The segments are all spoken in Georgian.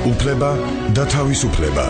უფლება და თავისუფლება.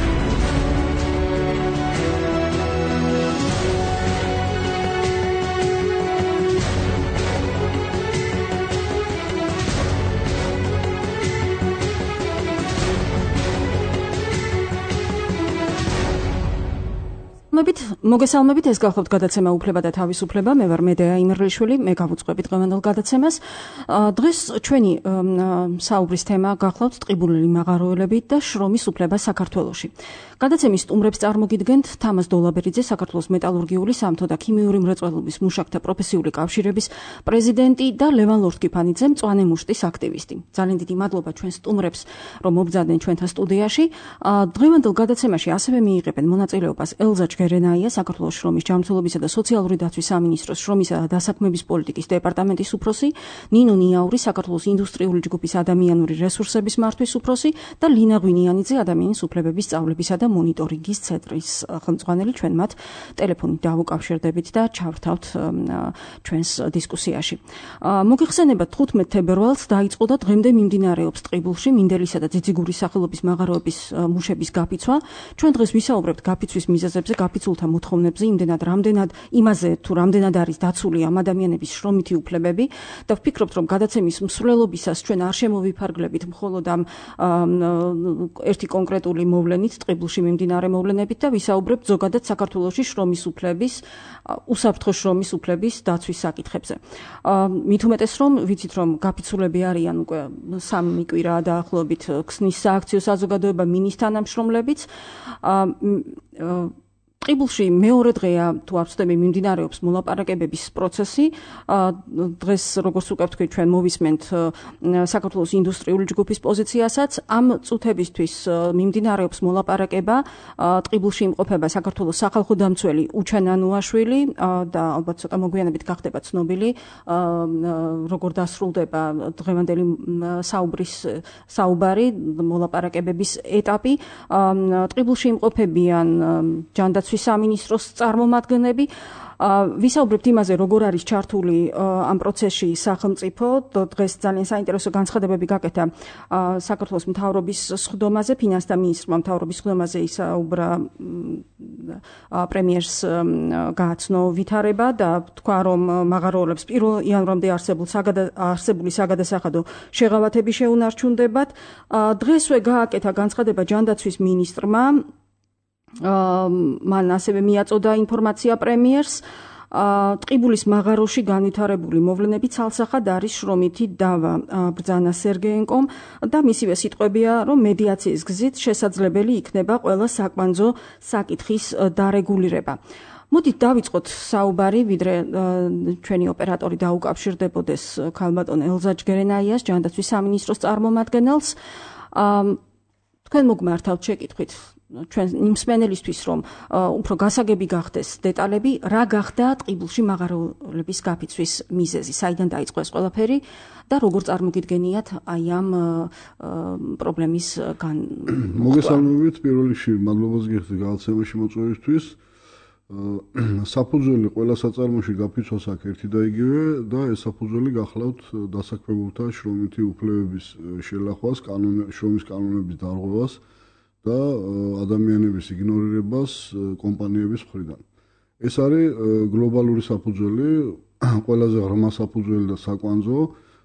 მოგესალმებით, ეს გახლავთ გადაცემა უფლება და თავისუფლება. მე ვარ მედეა იმერლიშვილი, მე გავუძღვები დღევანდელ გადაცემას. დღეს ჩვენი საუბრის თემა გახლავთ ტყიბულელი მაღაროელები და შრომის უფლება საქართველოში. გადაცემის სტუმრებს წარმოგიდგენთ თამაზ დოლაბერიძე, საქართველოს მეტალურგიული, სამთო და ქიმიური მრეწველობის მუშაკთა პროფესიული კავშირების პრეზიდენტი და ლევან ლორთქიფანიძე, მწვანე მუშტის აქტივისტი. ძალიან დიდი მადლობა ჩვენ სტუმრებს, რომ მობრძადნენ ჩვენთან სტუდიაში. დღევანდელ გადაცემაში ასევე მიიღებენ მონაწილეობას ელზა ჯგერენაია, საქართველოს შრომის ჯანმრთელობისა და სოციალური დაცვის სამინისტროს შრომისა და დასაქმების პოლიტიკის დეპარტამენტის უფროსი, ნინო ნიაური, საქართველოს ინდუსტრიული ჯგუფის ადამიანური რესურსების მართვის უფროსი და ლინა ღვინიანიძე, ადამიანის უფლებების სწავლებისა და მონიტორინგის ცენტრის ხელმძღვანელი. ჩვენ მათ ტელეფონით დავუკავშირდებით და ჩავრთავთ ჩვენს დისკუსიაში. მოგიხსენებათ 15 თებერვალს დაიწყო და დღემდე მიმდინარეობს ტყიბულში მინდელისა და ძიძიგურის სახელობის მაღაროების მუშების გაფიცვა. ჩვენ დღეს ვისაუბრებთ გაფიცვის მიზეზებზე, გაფიცულთა მოთხოვნებზე, რამდენად იმაზე თუ რამდენად არის დაცული ამ ადამიანების შრომითი უფლებები და ვფიქრობთ, რომ გადაცემის მსვლელობისას ჩვენ არ შემოვიფარგლებით მხოლოდ ამ ერთი კონკრეტული მოვლენით, ტყიბულში მიმდინარე მოვლენებით და ვისაუბრებთ ზოგადად საქართველოში შრომის უფლების, უსაფრთხო შრომის უფლების დაცვის საკითხებზე. მით უმეტეს რომ ვიცით, რომ გაფიცულები არიან უკვე 3 კვირაა დაახლოებით ქსნის სააქციო საზოგადოება მინის თანამშრომლებიც. ტყიბულში მეორე დღეა თუ არ ვცდები მიმდინარეობს მოლაპარაკებების პროცესი. დღეს როგორც უკვე ვთქვი, ჩვენ მოვისმენთ საქართველოს ინდუსტრიული ჯგუფის პოზიციასაც. ამ წუთებისთვის მიმდინარეობს მოლაპარაკება. ტყიბულში იმყოფება საქართველოს სახალხო დამცველი უჩან ანუაშვილი და ალბათ ცოტა მოგვიანებით გახდება ცნობილი როგორ დასრულდება დღევანდელი საუბარი, მოლაპარაკებების ეტაპი. ტყიბულში იმყოფებიან ჯანდაცვის სამინისტროს წარმომადგენლები. ვისაუბრებთ იმაზე, როგორ არის ჩართული ამ პროცესში სახელმწიფო. დღეს ძალიან საინტერესო განცხადებები გაკეთა საქართველოს მთავრობის სხდომაზე, ფინანსთა მინისტრმა მთავრობის სხდომაზე ისაუბრა, პრემიერს გააცნო ვითარება და თქვა, რომ მაღაროელებს 1 იანვრამდე არსებული საგადასახადო შეღავათები შეუნარჩუნდებათ. დღესვე გააკეთა განცხადება ჯანდაცვის მინისტრმა. მან ასევე მიაწოდა ინფორმაცია პრემიერს. ტყიბულის მაღაროში განვითარებული მოვლენები ცალსახად არის შრომითი დავა, ბრძანა სერგეენკომ და მისივე სიტყვებია, რომ მედიაციის გზით შესაძლებელი იქნება ყველა საკვანძო საკითხის დარეგულირება. მოდით დავიწყოთ საუბარი, ვიდრე ჩვენი ოპერატორი დაუკავშირდებოდეს ქალბატონ ელზა ჯგერენაიას, ჯანდაცვის სამინისტროს წარმომადგენელს. თქვენ მოგმართავთ შეკითხვით ჩვენ მსმენელისთვის, რომ უფრო გასაგები გახდეს დეტალები, რა გახდა ტყიბულში მაღაროელების გაფიცვის მიზეზი, საიდან დაიწყო ეს ყველაფერი და როგორ წარმოგიდგენიათ აი ამ პრობლემის მოგესალმებით. პირველ რიგში მადლობას გიხდით გადაცემაში მოწვევისთვის. საფუძველი ყველა საწარმოში გაფიცვას აქვს ერთი და იგივე და ეს საფუძველი გახლავთ დასაქმებულთა შრომითი უფლებების შელახვას, შრომის კანონების დარღვევას და ადამიანების იგნორირებას კომპანიების მხრიდან. ეს არის გლობალური საფუძველი, ყველაზე ღრმა საფუძველი და საკვანძო,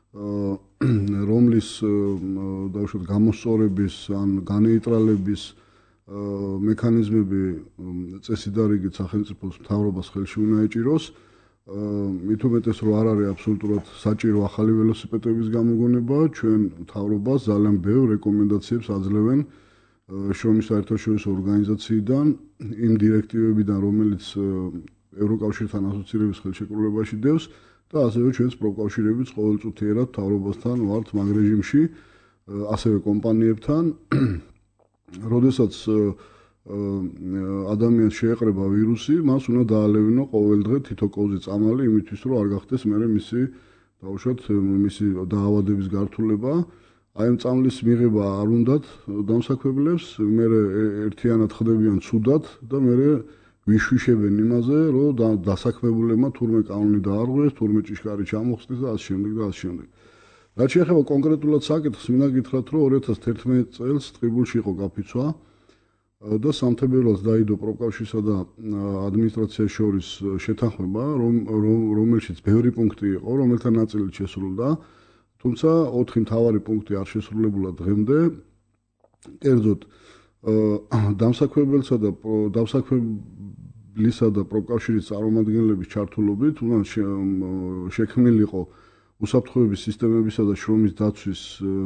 რომლის დავუშვათ გამოსწორების ან განეიტრალების მექანიზმები წესი და რიგით სახელმწიფოს მთავრობას ხელში უნდა ეჭიროს. მით უმეტეს რომ არ არის აბსოლუტურად საჭირო ახალი ველოსიპედების გამოგონება, ჩვენ მთავრობას ძალიან ბევრ რეკომენდაციებს აძლევენ შრომის საერთაშორისო ორგანიზაციიდან, იმ დირექტივებიდან, რომელიც ევროკავშირთან ასოცირების ხელშეკრულებაში დევს და ასევე ჩვენს პროკავშირებიც ყოველწუთიერად მთავრობასთან ვართ მაგ რეჟიმში, ასევე კომპანიებთან. როდესაც ადამიანს შეეყრება ვირუსი, მას უნდა დაალევინო ყოველ დღე თითო კოვზი წამალი იმისთვის, რომ არ გახდეს მერე მისი დაავადების გართულება. აი ამ წამლის მიღება არ უნდათ დამსაქმებლებს, მერე ერთიანად ხდებიან ცუდად და მერე ვიშვიშებენ იმაზე, რომ დასაქმებულებმა თურმე კანონი დაარღვიეს, თურმე ჭიშკარი ჩამოხსნეს და ასე შემდეგ და ასე შემდეგ. რაც შეეხება კონკრეტულად საკითხს, მინდა გითხრათ, რომ 2011 წელს ტყიბულში იყო გაფიცვა და სამთებერვალს დაიდო პროფკავშირსა და ადმინისტრაციას შორის შეთანხმება, რომელშიც ბევრი პუნქტი იყო, რომელთა ნაწილიც შესრულდა, თუმცა 4 მთავარი პუნქტი არ შესრულებულა დღემდე. კერძოდ, დამსაქმებელსა და დამსაქმებლისა და პროფკავშირის წარმომადგენლების ჩართულობით უნდა შექმნილიყო უსაფრთხოების სისტემებისა და შრომის დაცვის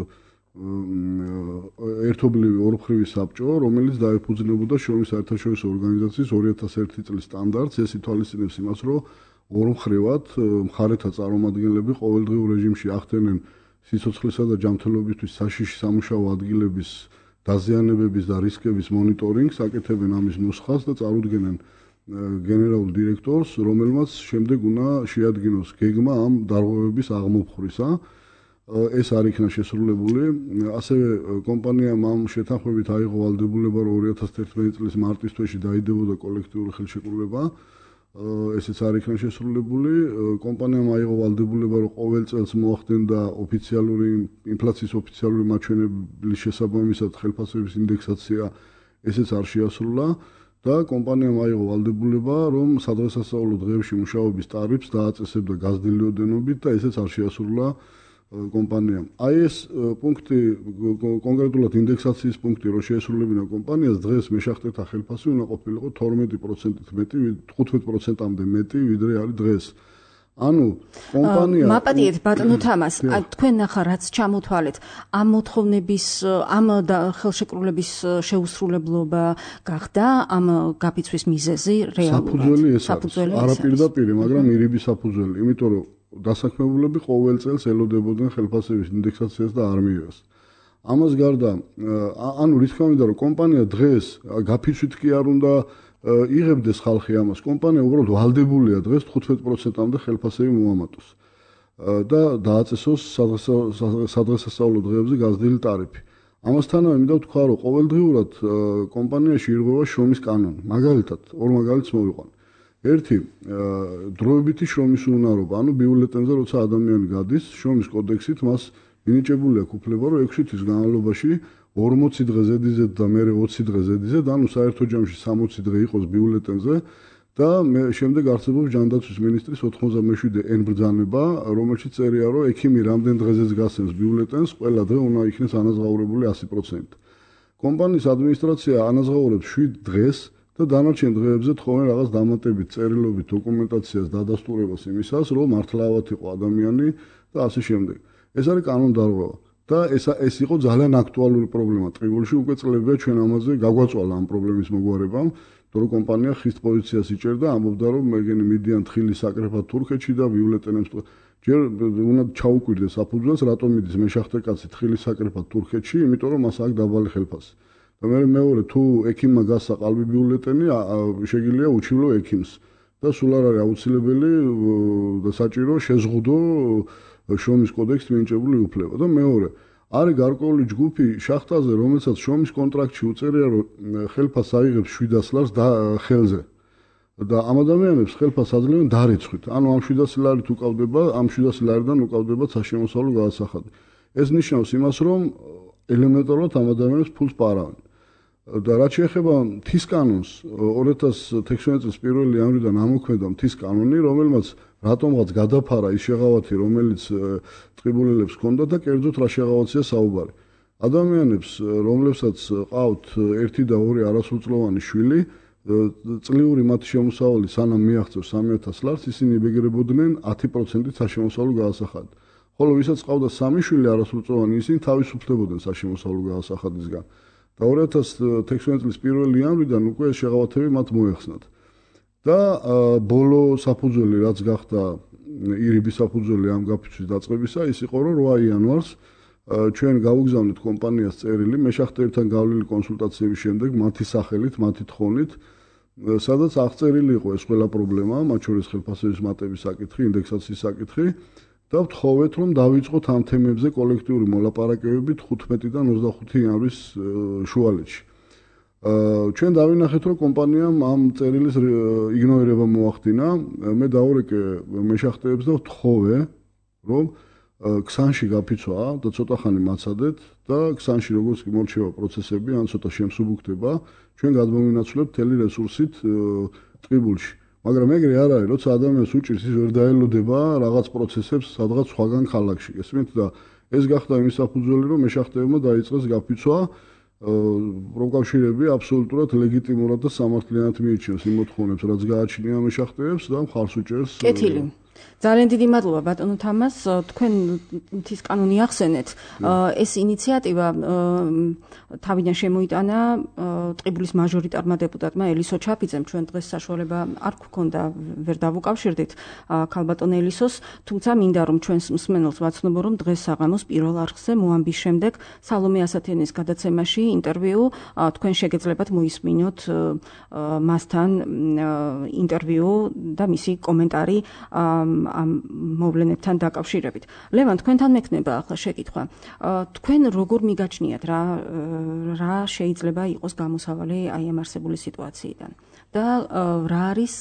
ერთობლივი ორმხრივი საბჭო, რომელიც დაეფუძნებოდა შრომის საერთაშორისო ორგანიზაციის 2001 წლის სტანდარტს. ეს ითვალისწინებს იმას, რომ ორმხრივად მხარეთა წარმომადგენლები ყოველდღიურ რეჟიმში ახდენენ სიცოცხლისა და ჯანმრთელობისთვის საშიში სამუშაო ადგილების დაზიანებების და რისკების მონიტორინგს, აკეთებენ ამის ნუსხას და წარუდგენენ გენერალურ დირექტორს, რომელმაც შემდეგ უნდა შეადგინოს გეგმა ამ დარღვევების აღმოფხვრისა. ეს არ იქნა შესრულებული. ასევე კომპანიამ ამ შეთანხმებით აიღო ვალდებულება, რომ 2011 წლის მარტის თვეში დაიდებოდა კოლექტიური ხელშეკრულება. ესეც არ იქნა შესრულებული. კომპანიამ აიღო ვალდებულება, რომ ყოველ წელს მოახდენდა ოფიციალური ინფლაციის ოფიციალური მაჩვენებლის შესაბამისად ხელფასების ინდექსაცია, ესეც არ შეასრულა. და კომპანიამ აიღო ვალდებულება, რომ სადღესასწაულო დღეებში მუშაობის ტარიფს დააწესებდა გაზრდილი ოდენობით და ესეც არ შეასრულა კომპანიამ. აი ეს პუნქტი, კონკრეტულად ინდექსაციის პუნქტი, რო შეესრულებინა კომპანიას, დღეს მეშახტეთა ხელფასი უნდა ყოფილიყო 12%-ით მეტი, 15%-მდე მეტი, ვიდრე არის დღეს. ანუ კომპანია მაპატიეთ ბატონო თამას, თქვენ ნახა რაც ჩამოთვალეთ, ამ მოთხოვნების, ამ ხელშეკრულების შეუსრულებლობა გახდა ამ გაფიცვის მიზეზი რეალურად. საფუძველი ეს არის. არა პირდაპირ, მაგრამ ირიბი საფუძველი, იმიტომ რომ დასაქმებულები ყოველ წელს ელოდებოდნენ ხელფასების ინდექსაციას და არ მიიღეს. ამას გარდა, ანუ რა თქმა უნდა, რომ კომპანია დღეს გაფიცვით კი არ უნდა იღებდეს ხალხი ამას. კომპანია უბრალოდ ვალდებულია დღეს 15%-მდე ხელფასები მოამატოს და დააწესოს სადღესასწაულო დღეებზე გაზრდილი ტარიფი. ამასთანავე მინდა ვთქვა, რომ ყოველდღიურად კომპანიაში ირღვევა შრომის კანონი. მაგალითად, ორ მაგალითს მოვიყვან. ერთი, დროებითი შრომის უნარობა, ანუ ბიულეტენზე როცა ადამიანი გადის, შრომის კოდექსით მას მინიჭებული აქვს უფლება, რომ 6 თვის განმავლობაში 40 დღე ზედიზედ და მერე 20 დღე ზედიზედ, ანუ საერთო ჯამში 60 დღე იყოს ბიულეტენზე და შემდეგ არსებობს ჯანდაცვის მინისტრის 97-ე ბრძანება, რომელშიც წერია, რომ ექიმი რამდენ დღეზეც გასცემს ბიულეტენს, ყველა დღე უნდა იქნეს ანაზღაურებული 100%. კომპანიის ადმინისტრაცია ანაზღაურებს 7 დღეს და დანარჩენ დღეებზე თხოვენ რაღაც დამატებით წერილობით დოკუმენტაციას დადასტურებას იმისას, რომ მართლა ავად იყო ადამიანი და ასე შემდეგ. ეს არის კანონდარღვევა და ეს იყო ძალიან აქტუალური პრობლემა ტყიბულში. უკვე წლებია ჩვენ ამაზე გაგვაწვალა ამ პრობლემის მოგვარებამ, რომ კომპანია ხის პოზიციას იჭერდა, ამბობდა, რომ მეგენი მიდიან თხილის საკრეფად თურქეთში და ბიულეტენებს ჯერ უნდა ჩაუკვირდეს საფუძველს, რატომ მიდის მეშახტე კაცი თხილის საკრეფად თურქეთში, იმიტომ რომ მას აქვს დაბალი ხელფასი. და მეორე, თუ ექიმმა გასცა ყალბი ბიულეტენი, შეგიძლია უჩივლო ექიმს და სულ არ არის აუცილებელი და საჭირო შეზღუდო შრომის კოდექსით მინიჭებული უფლება. და მეორე, არის გარკვეული ჯგუფი შახტაზე, რომელსაც შრომის კონტრაქტში უწერია, რომ ხელფასს აიღებს 700 ლარს ხელზე. და ამ ადამიანებს ხელფასს აძლევენ დარიცხვით. ანუ ამ 700 ლარით უკავდება, ამ 700 ლარიდან უკავდება საშემოსავლო გადასახადი. ეს ნიშნავს იმას, რომ ელემენტარულად ამ ადამიანებს ფულს პარავენ. და რაც შეეხება მთის კანონს, 2016 წლის 1 იანვრიდან ამოქმედა მთის კანონი, რომელმაც რატომღაც გადაფარა ის შეღავათი, რომელიც ტყიბულელებს ჰქონდა და კერძოდ რა შეღავათია საუბარი. ადამიანებს, რომლებსაც ყავთ 1 და 2 არასრულწლოვანი შვილი, წლიური მათი შემოსავალი სანამ მიაღწევს 3000 ლარს, ისინი იბეგრებოდნენ 10%-ით საშემოსავლო გადასახადით. ხოლო ვისაც ყავდა 3 შვილი არასრულწლოვანი, ისინი თავისუფლებოდნენ საშემოსავლო გადასახადისგან. და 2016 წლის 1 იანვრიდან უკვე შეღავათები მათ მოეხსნათ. და ბოლო საფუძველი, რაც გახდა ირიბი საფუძველი ამ გაფიცვის დაწყებისა, ის იყო, რომ 8 იანვარს ჩვენ გავუგზავნით კომპანიას წერილი მეშახტეებთან გავლილი კონსულტაციების შემდეგ მათი სახელით, მათი თხოვნით, სადაც აღწერილი იყო ეს ყველა პრობლემა, მათ შორის ხელფასების მატების საკითხი, ინდექსაციის საკითხი და ვთხოვეთ, რომ დავიწყოთ ამ თემებზე კოლექტიური მოლაპარაკებები 15-დან 25 იანვრის შუალედში. ჩვენ დავინახეთ, რომ კომპანიამ ამ წერილის იგნორირება მოახდინა. მე დავურეკე მეშახტეებს და ვთხოვე, რომ ქსანში გაფიცვა და ცოტა ხანი მაცადეთ და ქსანში როგორც კი მორჩება პროცესები, ან ცოტა შემსუბუქდება, ჩვენ გადმოვინაცვლებთ მთელი რესურსით ტყიბულში. მაგრამ ეგრე არ არის, როცა ადამიანს უჭირს, ის ვერ დაელოდება რაღაც პროცესებს სადღაც სხვაგან ქალაქში. ესმით და ეს გახდა იმის საფუძველი, რომ მეშახტეებმა დაიწყეს გაფიცვა. პროკავშირები აბსოლუტურად ლეგიტიმურად და სამართლიანად მიიჩნევს იმ მოთხოვნებს, რაც გააჩნია მეშახტეებს და მხარს უჭერს. კეთილი. ძალიან დიდი მადლობა ბატონო თამას, თქვენ მთის კანონი ახსენეთ. ეს ინიციატივა თავიდან შემოიტანა ტყიბულის მაჟორიტარმა დეპუტატმა ელისო ჩაფიძემ. ჩვენ დღეს საშუალება არ გვქონდა, ვერ დავუკავშირდით ქალბატონ ელისოს, თუმცა მინდა რომ ჩვენს მსმენელს ვაცნობო, რომ დღეს საღამოს პირველ არხზე მოამბის შემდეგ სალომე ასათიანის გადაცემაში ინტერვიუ თქვენ შეგეძლებათ მოისმინოთ მასთან ინტერვიუ და მისი კომენტარი ამ მოვლენებთან დაკავშირებით. ლევან, თქვენთან მექნება ახლა შეკითხვა. თქვენ როგორ მიგაჩნიათ რა შეიძლება იყოს გამოსავალი აი ამ არსებული სიტუაციიდან და რა არის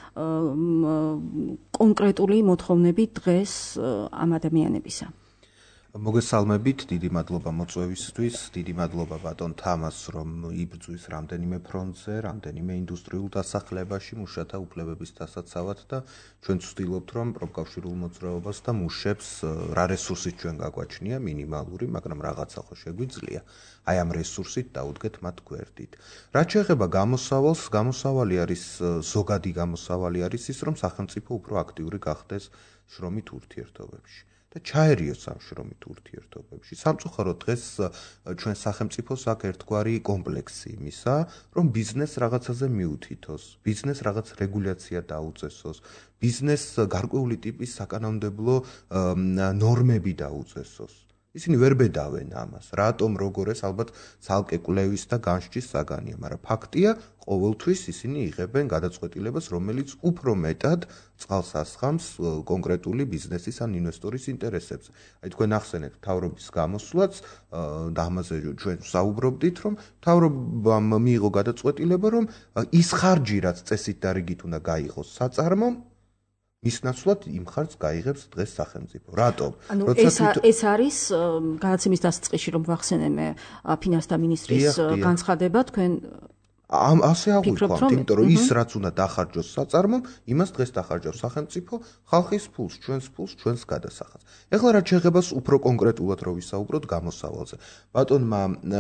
კონკრეტული მოთხოვნები დღეს ამ ადამიანებისა? მოგესალმებით, დიდი მადლობა მოწვევისთვის, დიდი მადლობა ბატონ თამას, რომ იბრძვის რამდენიმე ფრონტზე, რამდენიმე ინდუსტრიულ დასახლებაში მუშათა უფლებების დასაცავად და ჩვენ ვცდილობთ, რომ პროფკავშირულ მოძრაობას და მუშებს რა რესურსით ჩვენ გაგვაჩნია მინიმალური, მაგრამ რაღაცა ხო შეგვიძლია, აი ამ რესურსით დაუდგეთ მათ გვერდით. რაც შეეხება გამოსავალს, გამოსავალი არის ზოგადი გამოსავალი არის ის, რომ სახელმწიფო უფრო აქტიური გახდეს შრომით ურთიერთობებში. და ჩაერიოს ამ შრომით ურთიერთობებში. სამწუხაროდ დღეს ჩვენ სახელმწიფოს აქვს ერთგვარი კომპლექსი იმისა, რომ ბიზნესს რაღაცაზე მიუთითოს, ბიზნესს რაღაც რეგულაცია დაუწესოს, ბიზნესს გარკვეული ტიპის საკანონმდებლო ნორმები დაუწესოს. ისინი ვერ ბედავენ ამას. რატომ როგორ ეს ალბათ ცალკე კვლევის და განსჯის საგანია, მაგრამ ფაქტია, ყოველთვის ისინი იღებენ გადაწყვეტილებას, რომელიც უფრო მეტად წყალს ასხამს კონკრეტული ბიზნესის ან ინვესტორის ინტერესებს. აი თქვენ ახსენეთ მთავრობის გამოსვლაც და ამაზე ჩვენ საუბრობდით, რომ მთავრობამ მიიღო გადაწყვეტილება, რომ ის ხარჯი, რაც წესით და რიგით უნდა გაიღოს საწარმომ, მის ნაცვლად იმ ხარჯს გაიღებს დღეს სახელმწიფო. რატომ? ეს არის გადაცემის დასაწყისში რომ ვახსენე ფინანსთა მინისტრის განცხადება, თქვენ ასე აღვიქვამთ, იმიტომ რომ ის რაც უნდა დახარჯოს საწარმომ, იმას დღეს დახარჯავს სახელმწიფო ხალხის ფულს, ჩვენს ფულს, ჩვენს გადასახადს. ეხლა რაც შეეხება უფრო კონკრეტულად რო ვისაუბროთ გამოსავალზე. ბატონმა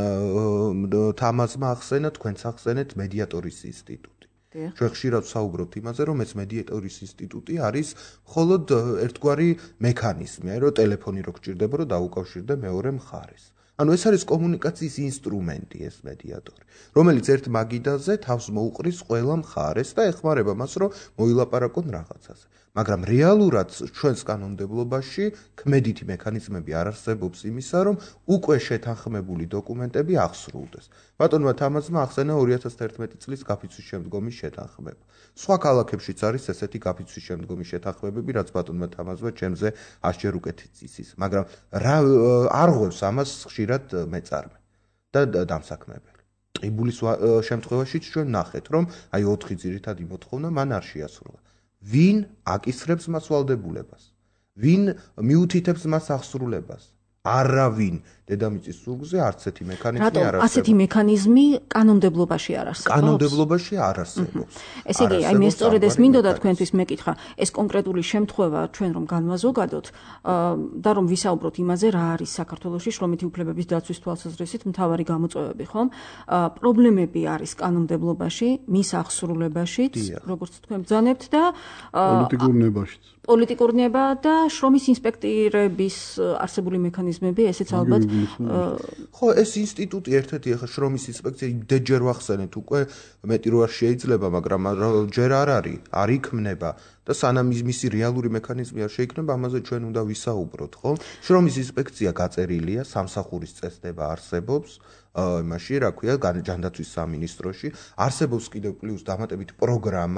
თამაზმა ახსენა, თქვენც ახსენეთ მედიატორის ინსტიტუტი. ჩვენ ხშირად ვსაუბრობთ იმაზე, რომ ეს მედიატორის ინსტიტუტი არის მხოლოდ ერთგვარი მექანიზმი, რომ ტელეფონი რო გჭირდება, რომ დაუკავშირდე მეორე მხარეს. ანუ ეს არის კომუნიკაციის ინსტრუმენტი ეს მედიატორი, რომელიც ერთ მაგიდაზე თავს მოუყრის ყველა მხარეს და ეხმარება მას, რომ მოილაპარაკონ რაღაცაზე. მაგრამ რეალურად ჩვენს კანონმდებლობაში ქმედითი მექანიზმები არ არსებობს იმისა, რომ უკვე შეთანხმებული დოკუმენტები აღსრულდეს. ბატონმა თამაზმა ახსენა 2011 წლის გაფიცვის შემდგომი შეთანხმება. სხვა ქალაქებშიც არის ესეთი გაფიცვის შემდგომი შეთანხმებები, რაც ბატონმა თამაზმა ჩემზე 100-ჯერ უკეთიც იცის, მაგრამ რა არღვევს ამას ხშირად მეწარმე და დამსაქმებელი. ტყიბულის შემთხვევაშიც ჩვენ ნახეთ, რომ აი 4 ძირითადი მოთხოვნა მან არ შეასრულა. ვინ აკისრებს მას ვალდებულებას? ვინ მიუთითებს მას აღსრულებას? არავინ. დედამიწის ზურგზე არც ერთი მექანიზმი არ არსებობს. ასეთი მექანიზმი კანონმდებლობაში არ არსებობს. კანონმდებლობაში არ არსებობს. ესე იგი, აი მე სწორედ ეს მინდოდა თქვენთვის მეკითხა, ეს კონკრეტული შემთხვევა ჩვენ რომ განვაზოგადოთ და რომ ვისაუბროთ იმაზე, რა არის საქართველოში შრომითი უფლებების დაცვის თვალსაზრისით მთავარი გამოწვევები, ხომ? პრობლემები არის კანონმდებლობაში, მის აღსრულებაშიც, როგორც თქვენ ბრძანებთ და პოლიტიკურ ნებაშიც. პოლიტიკურ ნება და შრომის ინსპექტირების არსებული მექანიზმები, ესეც ალბათ ხო, ეს ინსტიტუტი ერთ-ერთი ახლა შრომის ინსპექცია იმდენჯერ ვახსენეთ უკვე, მეტი რო არ შეიძლება, მაგრამ ჯერ არ არის, არ იქმნება და სანამ მისი რეალური მექანიზმი არ შეიქმნება, ამაზე ჩვენ უნდა ვისაუბროთ, ხო? შრომის ინსპექცია გაწერილია, სამსახურის წესდება არსებობს, იმაში, რა ქვია, ჯანდაცვის სამინისტროში, არსებობს კიდევ პლუს დამატებით პროგრამა,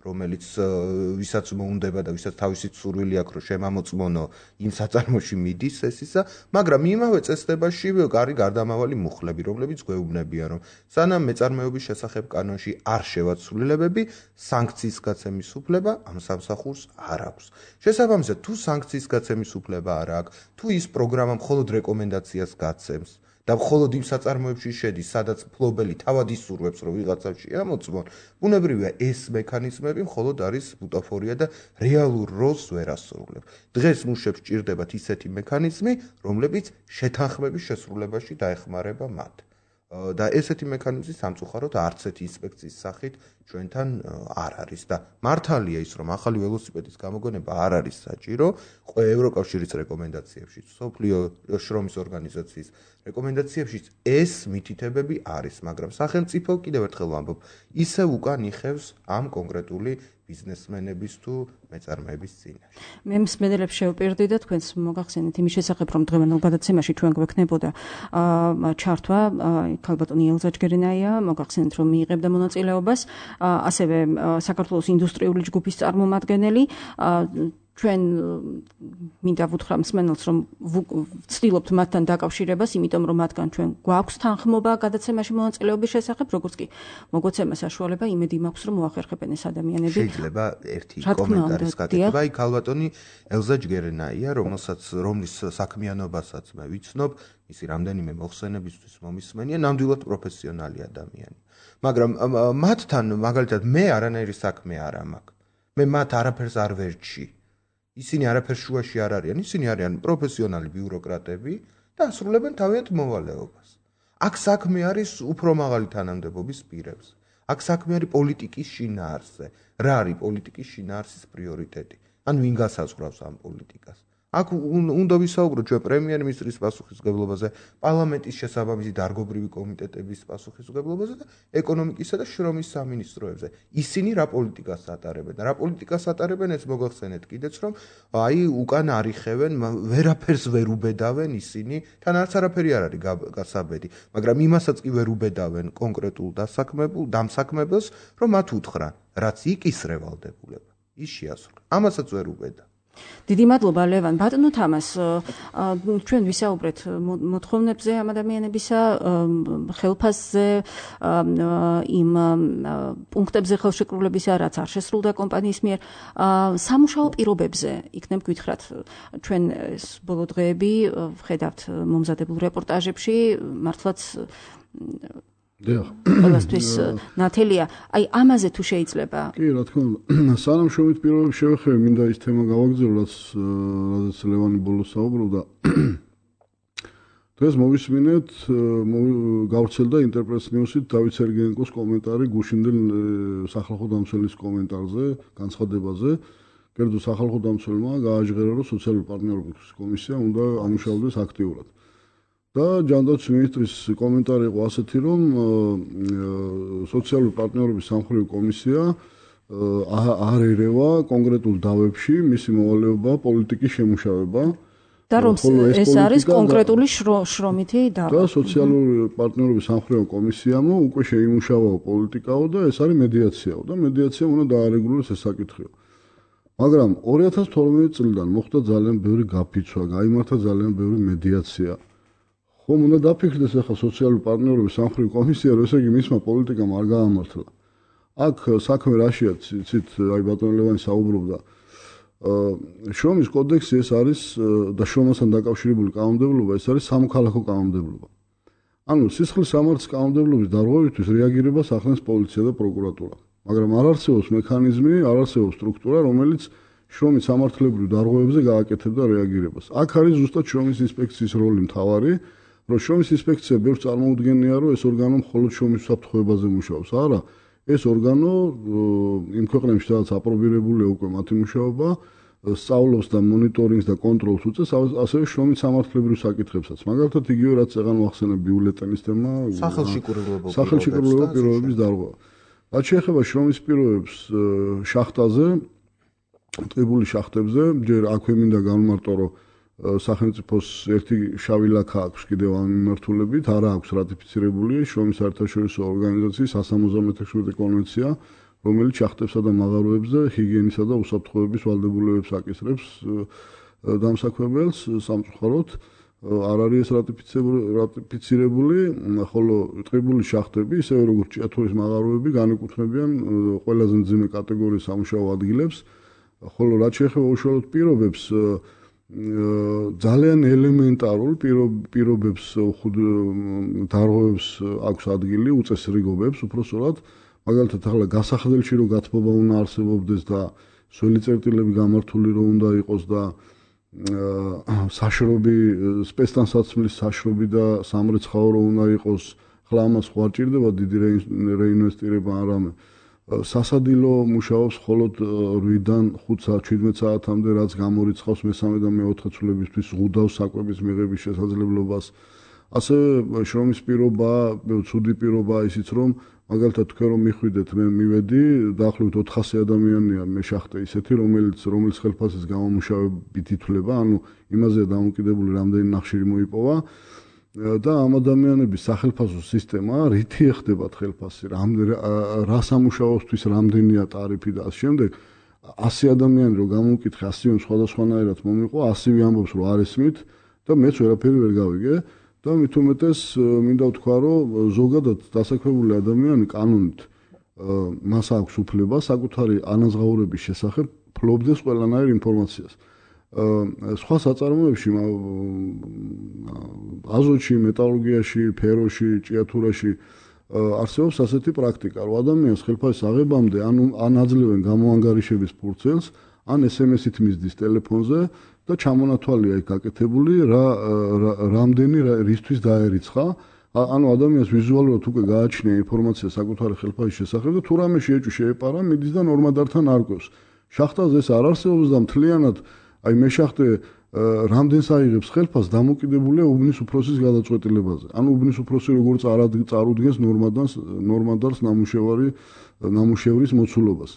რომელიც ვისაც მოუნდება და ვისაც თავისი სურვილი აქვს რომ შემამოწმონო იმ საწარმოში მიდის ესისა, მაგრამ იმავე წესდებაში არის გარდამავალი მუხლები, რომლებიც გვეუბნებიან, რომ სანამ მეწარმეობის შესახებ კანონში არ შევაცვლილებები, სანქციის გაცემის უფლება ამ სამსახურს არ აქვს. შესაბამისად, თუ სანქციის გაცემის უფლება არ აქვს, თუ ის პროგრამა მხოლოდ რეკომენდაციას გაცემს და მხოლოდ იმ საწარმოებში შედის, სადაც მფლობელი თავად ისურვებს, რომ ვიღაცა შეამოწმონ, ბუნებრივია ეს მექანიზმები მხოლოდ არის ბუტაფორია და რეალურ როლს ვერ ასრულებს. დღეს მუშებს ჭირდებათ ისეთი მექანიზმი, რომლებიც შეთანხმების შესრულებაში დაეხმარება მათ. და ესეთი მექანიზმი სამწუხაროდ არც ერთი ინსპექციის სახით ჩვენთან არ არის და მართალია ის რომ ახალი ველოსიპედის გამოგონება არ არის საჭირო ევროკავშირის რეკომენდაციებში მსოფლიო შრომის ორგანიზაციის რეკომენდაციებში ეს მითითებები არის მაგრამ სახელმწიფო კიდევ ერთხელ ვამბობ ისევ უკან იხევს ამ კონკრეტული ბიზნესმენების თუ მეწარმეების წინაშე. მე მსმენელებს შევპირდი და თქვენს მოგახსენეთ იმის შესახებ, რომ დღევანდელ გადაცემაში ჩვენ გვექნებოდა ჩართვა ქალბატონი ელზა ჯგერინაია, მოგახსენეთ რომ მიიღებდა მონაწილეობას, ასევე საქართველოს ინდუსტრიული ჯგუფის წარმომადგენელი, ჩვენ მინდა ვუთხრა მსმენელს, რომ ვცდილობთ მათთან დაკავშირებას, იმიტომ რომ მათგან ჩვენ გვაქვს თანხმობა გადაცემაში მონაწილეობის შესახებ, როგორც კი მოგვეცემა საშუალება, იმედი მაქვს, რომ მოახერხებენ ეს ადამიანები. შეიძლება ერთი კომენტარის გაკეთება, აი ქალბატონი ელზა ჯგერინაია, რომლის საქმიანობასაც მე ვიცნობ, მისი რამდენიმე მოხსენებისთვის მომისმენია, ნამდვილად პროფესიონალი ადამიანი. მაგრამ მათთან მაგალითად მე არანაირი საქმე არ მაქვს. მე მათ არაფერს არ ვერჩი. ისინი არაფერ შუაში არ არიან, ისინი არიან პროფესიონალი ბიუროკრატები და ასრულებენ თავიანთ მოვალეობას. აქ საქმე არის უფრო მაღალი თანამდებობის პირებს. აქ საქმე არის პოლიტიკის შინაარსზე. რა არის პოლიტიკის შინაარსის პრიორიტეტი? ან ვინ გასაზღვრავს ამ პოლიტიკას? აქ უნდა ვისაუბროთ ჩვენ პრემიერ-მინისტრის პასუხისმგებლობაზე, პარლამენტის შესაბამისი დარგობრივი კომიტეტების პასუხისმგებლობაზე და ეკონომიკისა და შრომის სამინისტროებზე. ისინი რა პოლიტიკას ატარებენ? რა პოლიტიკას ატარებენ, ეს მოგახსენეთ კიდეც, რომ აი უკან არიხევენ, ვერაფერს ვერ უბედავენ ისინი, თან არაფერი არ არის გასაბედი, მაგრამ იმასაც კი ვერ უბედავენ კონკრეტულ დამსაქმებელს, რომ მათ უთხრან, რაც იკისრევალდებულება, ის შეასრულა. ამასაც ვერ უბედავენ. დიდი მადლობა ლევან. ბატონო თამას, ჩვენ ვისაუბრეთ მოთხოვნებზე ამ ადამიანებისა, ხელფასზე, იმ პუნქტებზე ხელშეკრულებისა, რაც არ შესრულდა კომპანიის მიერ, სამუშაო პირობებზე იქნებ გითხრათ, ჩვენ ეს ბოლო დღეები ვხედავთ მომზადებულ რეპორტაჟებში, მართლაც ყველასთვის ნათელია. აი ამაზე თუ შეიძლება. კი, რა თქმა უნდა. სანამ შრომით პირობებს შევეხები, მინდა ის თემა გავაგრძელო, რაც ლევანი ბოლოს საუბრობდა. დღეს მოვისმინეთ, გავრცელდა ინტერპრეს ნიუსით დავით სერგეენკოს კომენტარი გუშინდელ სახალხო დამცველის კომენტარზე, განცხადებაზე. კერძო სახალხო დამცველმა გააჟღერა, რომ სოციალური პარტნიორობის კომისია უნდა ამუშავდეს აქტიურად. და ჯანდაცვის მინისტრის კომენტარი იყო ასეთი, რომ სოციალური პარტნიორობის სამხრივი კომისია არ ერევა კონკრეტულ დავებში მისი მოვალეობა პოლიტიკის შემუშავება და რომ ეს არის კონკრეტული შრომითი დავა. და სოციალური პარტნიორობის სამხრივი კომისიამ უკვე შეიმუშავა პოლიტიკაო და ეს არის მედიაციაო და მედიაცია უნდა დაარეგულოს ეს საკითხი. მაგრამ 2012 წლიდან მოხდა ძალიან ბევრი გაფიცვა, გაიმართა ძალიან ბევრი მედიაცია. ხომ უნდა დაფიქრდეს ახლა სოციალური პარტნიორობის სამხრივი კომისია, რომ ესე იგი მისმა პოლიტიკამ არ გაამართლა. აქ საქმე რაშია, ცით აი ბატონ ლევანი საუბრობდა. შრომის კოდექსი ეს არის და შრომასთან დაკავშირებული კანონმდებლობა, ეს არის სამოქალაქო კანონმდებლობა. ანუ სისხლის სამართლის კანონმდებლობის დარღვევითთვის რეაგირებას ახდენს პოლიცია და პროკურატურა. მაგრამ არ არსებობს მექანიზმი, არ არსებობს სტრუქტურა, რომელიც შრომის სამართლებრივ დარღვევებზე გააკეთებდა რეაგირებას. აქ არის ზუსტად შრომის ინსპექციის როლი მთავარი. რომ შრომის ინსპექცია ბევრს წარმოუდგენია, რომ ეს ორგანო მხოლოდ შრომის უსაფრთხოებაზე მუშაობს. არა, ეს ორგანო იმ ქვეყნებში, სადაც აპრობირებულია უკვე მათი მუშაობა, სწავლობს და მონიტორინგს და კონტროლს უწევს, ასევე შრომის სამართლებრივ საკითხებსაც. მაგალითად, იგივე რაც წეგან მოახსენე ბიულეტენის თემა, სახელშეკრულებო პირობების დარღვევა. რაც შეეხება შრომის პირობებს შახტაზე, ტყიბული შახტებზე, ჯერ აქვე მინდა განვმარტო, რომ სახელმწიფოს ერთი შავი ლაქა აქვს კიდევ ამ მიმართულებით, არა აქვს რატიფიცირებული შრომის საერთაშორისო ორგანიზაციის 176 კონვენცია, რომელიც შახტებსა და მაღაროებზე ჰიგიენისა და უსაფრთხოების ვალდებულებებს აკისრებს დამსაქმებელს სამწუხაროდ არ არის რატიფიცირებული, ხოლო ტყიბულის შახტები, ისევე როგორც ჭიათურის მაღაროები, განეკუთვნებიან ყველაზე მძიმე კატეგორიის სამუშაო ადგილებს, ხოლო რაც შეეხება უშუალოდ პირობებს, ძალიან ელემენტარულ პირობებს დარღვევებს აქვს ადგილი, უწესრიგობებს, უпроსტად, მაგალითად ახლა გასახდელში რო გათბობა უნდა არსებობდეს და სველი წერტილები გამართული რო უნდა იყოს და საშრობი სპეცთან საცმლის საშრობი და სამრეცხაო რო უნდა იყოს, ახლა ამას ხო არ ჭირდება დიდი რეინვესტირება ან რამე. სასადილო მუშაობს მხოლოდ 8-დან 5 საათ 17 საათამდე, რაც გამორიცხავს მესამე და მეოთხე ცვლილებისთვის ღუდავს საკვების მიღების შესაძლებლობას. ასევე შრომის პირობა, ცუდი პირობა ისიც რომ მაგალითად თქვენ რომ მიხვიდეთ, მე მივედი, დაახლოებით 400 ადამიანია მე შახტე ისეთი, რომელიც ხელფასის გამომუშავებით ითვლება, ანუ იმაზეა დამოკიდებული რამდენი ნახშირი მოიპოვა. და ამ ადამიანების სახელფასო სისტემა რითი ეხდებათ ხელფასი, რა სამუშაოსთვის რამდენია ტარიფი და ამ შემდეგ 100 ადამიანი რო გამოვკითხე 100-იან სხვადასხვანაირად მომიყვა, 100-ი ამბობს რომ არ ესმით და მეც ვერაფერი ვერ გავიგე და მით უმეტეს მინდა ვთქვა რომ ზოგადად დასაქმებული ადამიანი კანონით მას აქვს უფლება საკუთარი ანაზღაურების შესახებ ფლობდეს ყველანაირ ინფორმაციას. სხვა საწარმოებში აზოტში, მეტალურგიაში, ფეროში, ჭიათურაში არსებობს ასეთი პრაქტიკა, რომ ადამიანს ხელფასის აღებამდე ან აძლევენ გამოანგარიშების ფურცელს, ან SMS-ით მისდის ტელეფონზე და ჩამონათვალია იქ გაკეთებული რამდენი რისთვის დაერიცხა. ანუ ადამიანს ვიზუალურად უკვე გააჩნია ინფორმაცია საკუთარი ხელფასის შესახებ და თუ რამე შეეპარა, მიდის და ნორმადართან არკვევს. შახტაზე ეს არ არსებობს და მთლიანად აი მე შახტე რამდენს აიღებს ხელფასს დამოკიდებულია უბნის უფროსის გადაწყვეტილებაზე. ანუ უბნის უფროსი როგორ წარუდგენს ნორმადარს ნამუშევრის მოცულობას.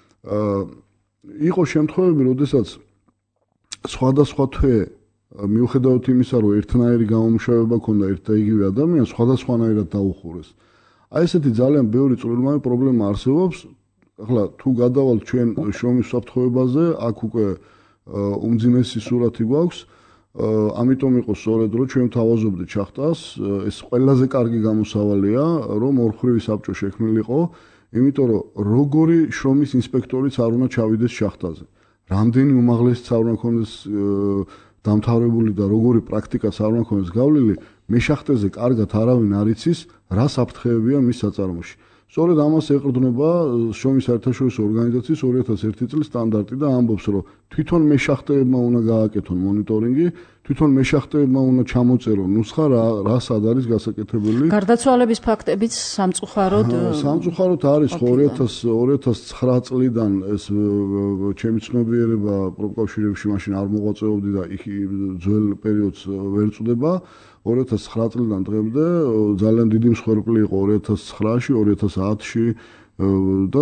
იყო შემთხვევები, როდესაც სხვადასხვა თვე მიუხედავად იმისა, რომ ერთნაირი გამომუშავება ქონდა ერთ და იგივე ადამიანს, სხვადასხვანაირად დაუხურეს. აი ესეთი ძალიან ბევრი წვრილმავი პრობლემა არსებობს. ახლა თუ გადავალთ ჩვენ შრომის უსაფრთხოებაზე, აქ უკვე უმძიმესი სურათი გვაქვს, ამიტომ იყო სწორედ რომ ჩვენ თავაზობდით შახტას, ეს ყველაზე კარგი გამოსავალია, რომ ორხვრივი საბჭო შექმნილიყო, იმიტომ რომ როგორი შრომის ინსპექტორიც არ უნდა ჩავიდეს შახტაზე. რამდენი უმაღლესიც არ უნდა ქონდეს დამთავრებული და როგორი პრაქტიკაც არ უნდა ქონდეს გავლილი, მე შახტაზე კარგად არავინ არ იცის, რა საფრთხეებია მის საწარმოში. სწორედ ამას ეყრდნობა შრომის საერთაშორისო ორგანიზაციის 2001 წლის სტანდარტი და ამბობს, რომ თვითონ მეშახტეებმა უნდა გააკეთონ მონიტორინგი, თვითონ მეშახტეებმა უნდა ჩამოწერონ ნუსხა რა სად არის გასაკეთებელი. გარდაცვალების ფაქტებიც სამწუხაროდ არის ხო 2009 წლიდან ეს ჩემი ცნობიერება პროფკავშირებში მაშინ არ მოღვაწეობდი და იქ ძველ პერიოდს ვერ წვდება. 2009 წლიდან დღემდე ძალიან დიდი მსხვერპლი იყო 2009-ში, 2010-ში და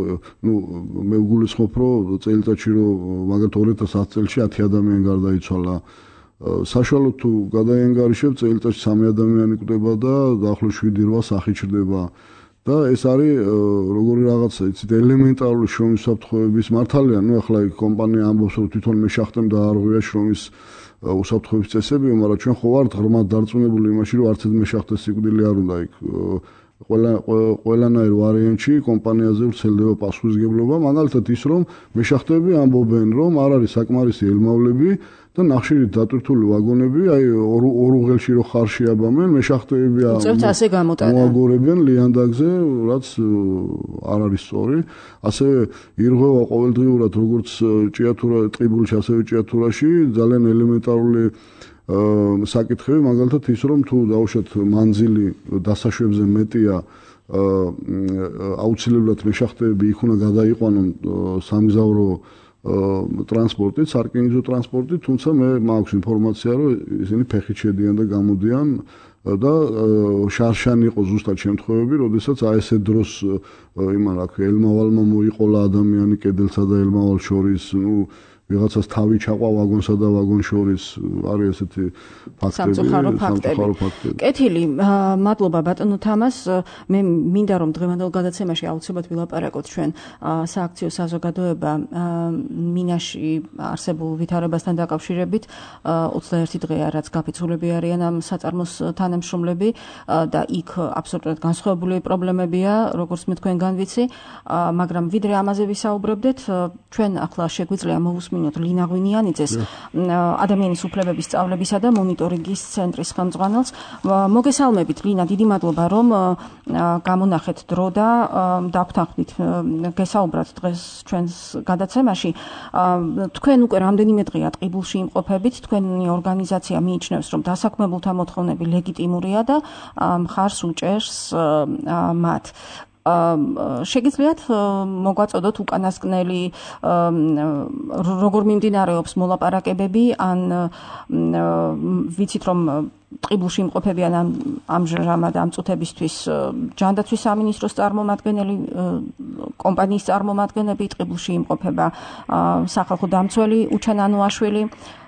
მე ვგულისხმობ, რომ წელიწადში რომ მაგათ 2010 წელში 10 ადამიანი გარდაიცვალა. საშუალოდ თუ გადაიანგარიშებ, წელიწადში 3 ადამიანი კვდება და დაახლოებით 7-8 სახი ჩრდება. და ეს არის როგორი რაღაცა, იცით, ელემენტარული შრომის უსაფრთხოების მართალია, ახლა კომპანია ამბობს, რომ თვითონ მე შახტემ დაარღვია შრომის უსაფრთხოების წესებია, მაგრამ ჩვენ ხო ვართ ღრმად დარწმუნებული იმაში, რომ არც მე შახტეს სიკვდილი არ უნდა იქ. ყველანაირ ვარიანტში კომპანიაზე ვრცელდება პასუხისმგებლობა, მაგალითად ის, რომ მეშახტეები ამბობენ, რომ არ არის საკმარისი ელმავლები და ნახშირით დატვირთული ვაგონები, აი ორ უღელში რო ხარში აბამენ, მეშახტეები მოაგორებენ ლიანდაგზე, რაც არ არის სწორი. ასევე ირღვევა ყოველდღიურად როგორც ტყიბულში, ასევე ჭიათურაში ძალიან ელემენტარული საკითხები, მაგალითად ის, რომ თუ დაუშვათ მანძილი დასაშვებზე მეტია, აუცილებლად მეშახტეები იქ უნდა გადაიყვანონ სამგზავრო ტრანსპორტით, სარკინიგზო ტრანსპორტით, თუმცა მე მაქვს ინფორმაცია, რომ ისინი ფეხით შედიან და გამოდიან და შარშანი იყო ზუსტად შემთხვევები, როდესაც აი ესე დროს იმან რა ქვია, ელმავალმა მოიყოლა ადამიანი კედელსა და ელმავალ შორის, ვიღაცას თავი ჩაყვა ვაგონსა და ვაგონ შორის არის ესეთი ფაქტები, სამწუხარო ფაქტები. კეთილი, მადლობა ბატონო თამას. მე მინდა რომ დღევანდელ გადაცემაში აუცილებლად ვილაპარაკოთ ჩვენ სააქციო საზოგადოება მინაში არსებულ ვითარებასთან დაკავშირებით. 21 დღეა რაც გაფიცულები არიან ამ საწარმოს თანამშრომლები და იქ აბსოლუტურად განსხვავებული პრობლემებია, როგორც მე თქვენგან ვიცი, მაგრამ ვიდრე ამაზე ვისაუბრებდეთ, ჩვენ ახლა შეგვიძლია მოვუსმინოთ ლინა ღვინიანიძეს, ადამიანის უფლებების სწავლებისა და მონიტორინგის ცენტრის ხელმძღვანელს. მოგესალმებით ლინა, დიდი მადლობა რომ გამონახეთ დრო და დაგვთანხმდით გესაუბრათ დღეს ჩვენს გადაცემაში. თქვენ უკვე რამდენიმე დღეა ტყიბულში იმყოფებით, თქვენი ორგანიზაცია მიიჩნევს რომ დასაქმებულთა მოთხოვნები ლეგიტიმურია და მხარს უჭერს მათ. შეგიძლიათ მოგვაწოდოთ უკანასკნელი როგორ მიმდინარეობს მოლაპარაკებები ან ვიცით რომ ტყიბულში იმყოფებიან ამჟამად ამ წუთებისთვის ჯანდაცვის სამინისტროს წარმომადგენელი, კომპანიის წარმომადგენლები, ტყიბულში იმყოფება სახალხო დამცველი უჩან ანუაშვილი.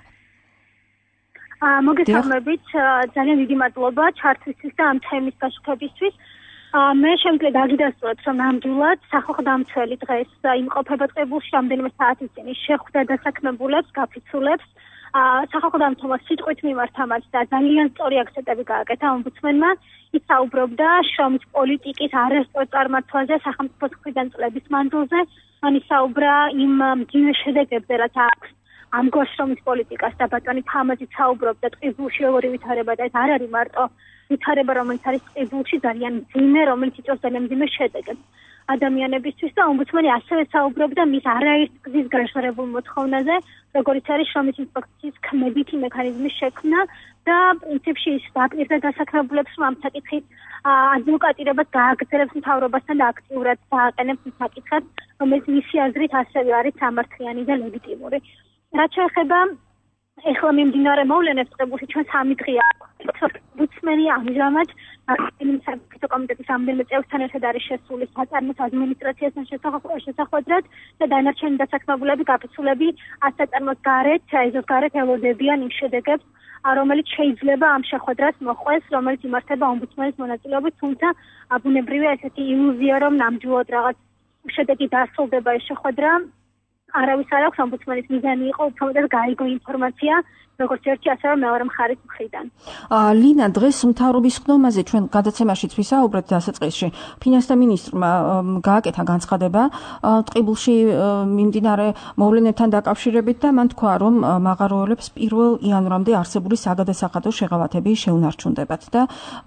მოგესალმებით, ძალიან დიდი მადლობა ჩართვისთვის და ამ თემის გაშუქებისთვის. მე შემიძლია დაგიდასტუროთ, რომ ნამდვილად სახალხო დამცველი დღეს იმყოფება ტყიბულში, რამდენიმე საათის წინ შეხვდა დასაქმებულებს, გაფიცულებს. სახალხო დამცველმა სიტყვით მიმართა მათ და ძალიან სწორი აქცენტები გააკეთა ომბუდსმენმა. ისაუბრობდა შრომის პოლიტიკის არასწორ წარმართვაზე სახელმწიფოს მხრიდან წლების მანძილზე. მან ისაუბრა იმ მძიმე შედეგებზე, რაც აქვს ამგვარ შრომის პოლიტიკას და ბატონი თამაზი საუბრობდა ტყიბულში როგორი ვითარება და ეს არ არის მარტო ვითარება, რომელიც არის ტყიბულში ძალიან მძიმე, რომელიც იწვევს ძალიან მძიმე შედეგებს ადამიანებისთვის და ომბუდსმენი ასევე საუბრობდა მის არაერთ გზის გაშორებულ მოთხოვნაზე, როგორიც არის შრომის ინსპექციის ქმედითი მექანიზმის შექმნა და პრინციპში ის დაპირდა დასაქმებულებს, რომ ამ საკითხით ადვოკატირებას გააგრძელებს მთავრობასთან და აქტიურად დააყენებს იმ საკითხებს, რომელიც მისი აზრით ასევე არის სამართლიანი და ლეგიტიმური. რაც შეეხება ეხლა მიმდინარე მოვლენებს ტყიბულში, ჩვენ 3 დღეა ომბუდსმენი ამჟამად საკითხო კომიტეტის რამდენიმე წევრთან ერთად არის შესული საწარმოს ადმინისტრაციასთან შესახვედრად და დანარჩენი დასაქმებულები, გაფიცულები საწარმოს გარეთ, ეზოს გარეთ ელოდებიან იმ შედეგებს, რომელიც შეიძლება ამ შეხვედრას მოყვეს, რომელიც იმართება ომბუდსმენის მონაწილეობით, თუმცა ბუნებრივია ესეთი ილუზია, რომ ნამდვილად რაღაც შედეგი დასრულდება ეს შეხვედრა. არავის არ აქვს ომბუდსმენის მიზანი იყო უფრო გაიგო ინფორმაცია როგორც ერთი ასევე მეორე მხარის მხრიდან. ლინა, დღეს მთავრობის ხდომაზე ჩვენ გადაცემაშიც ვისაუბრეთ დასაწყისში. ფინანსთა მინისტრმა გააკეთა განცხადება ტყიბულში მიმდინარე მოვლენებთან დაკავშირებით და მან თქვა, რომ მაღაროელებს 1 იანვრამდე არსებული საგადასახადო შეღავათები შეუნარჩუნდებათ და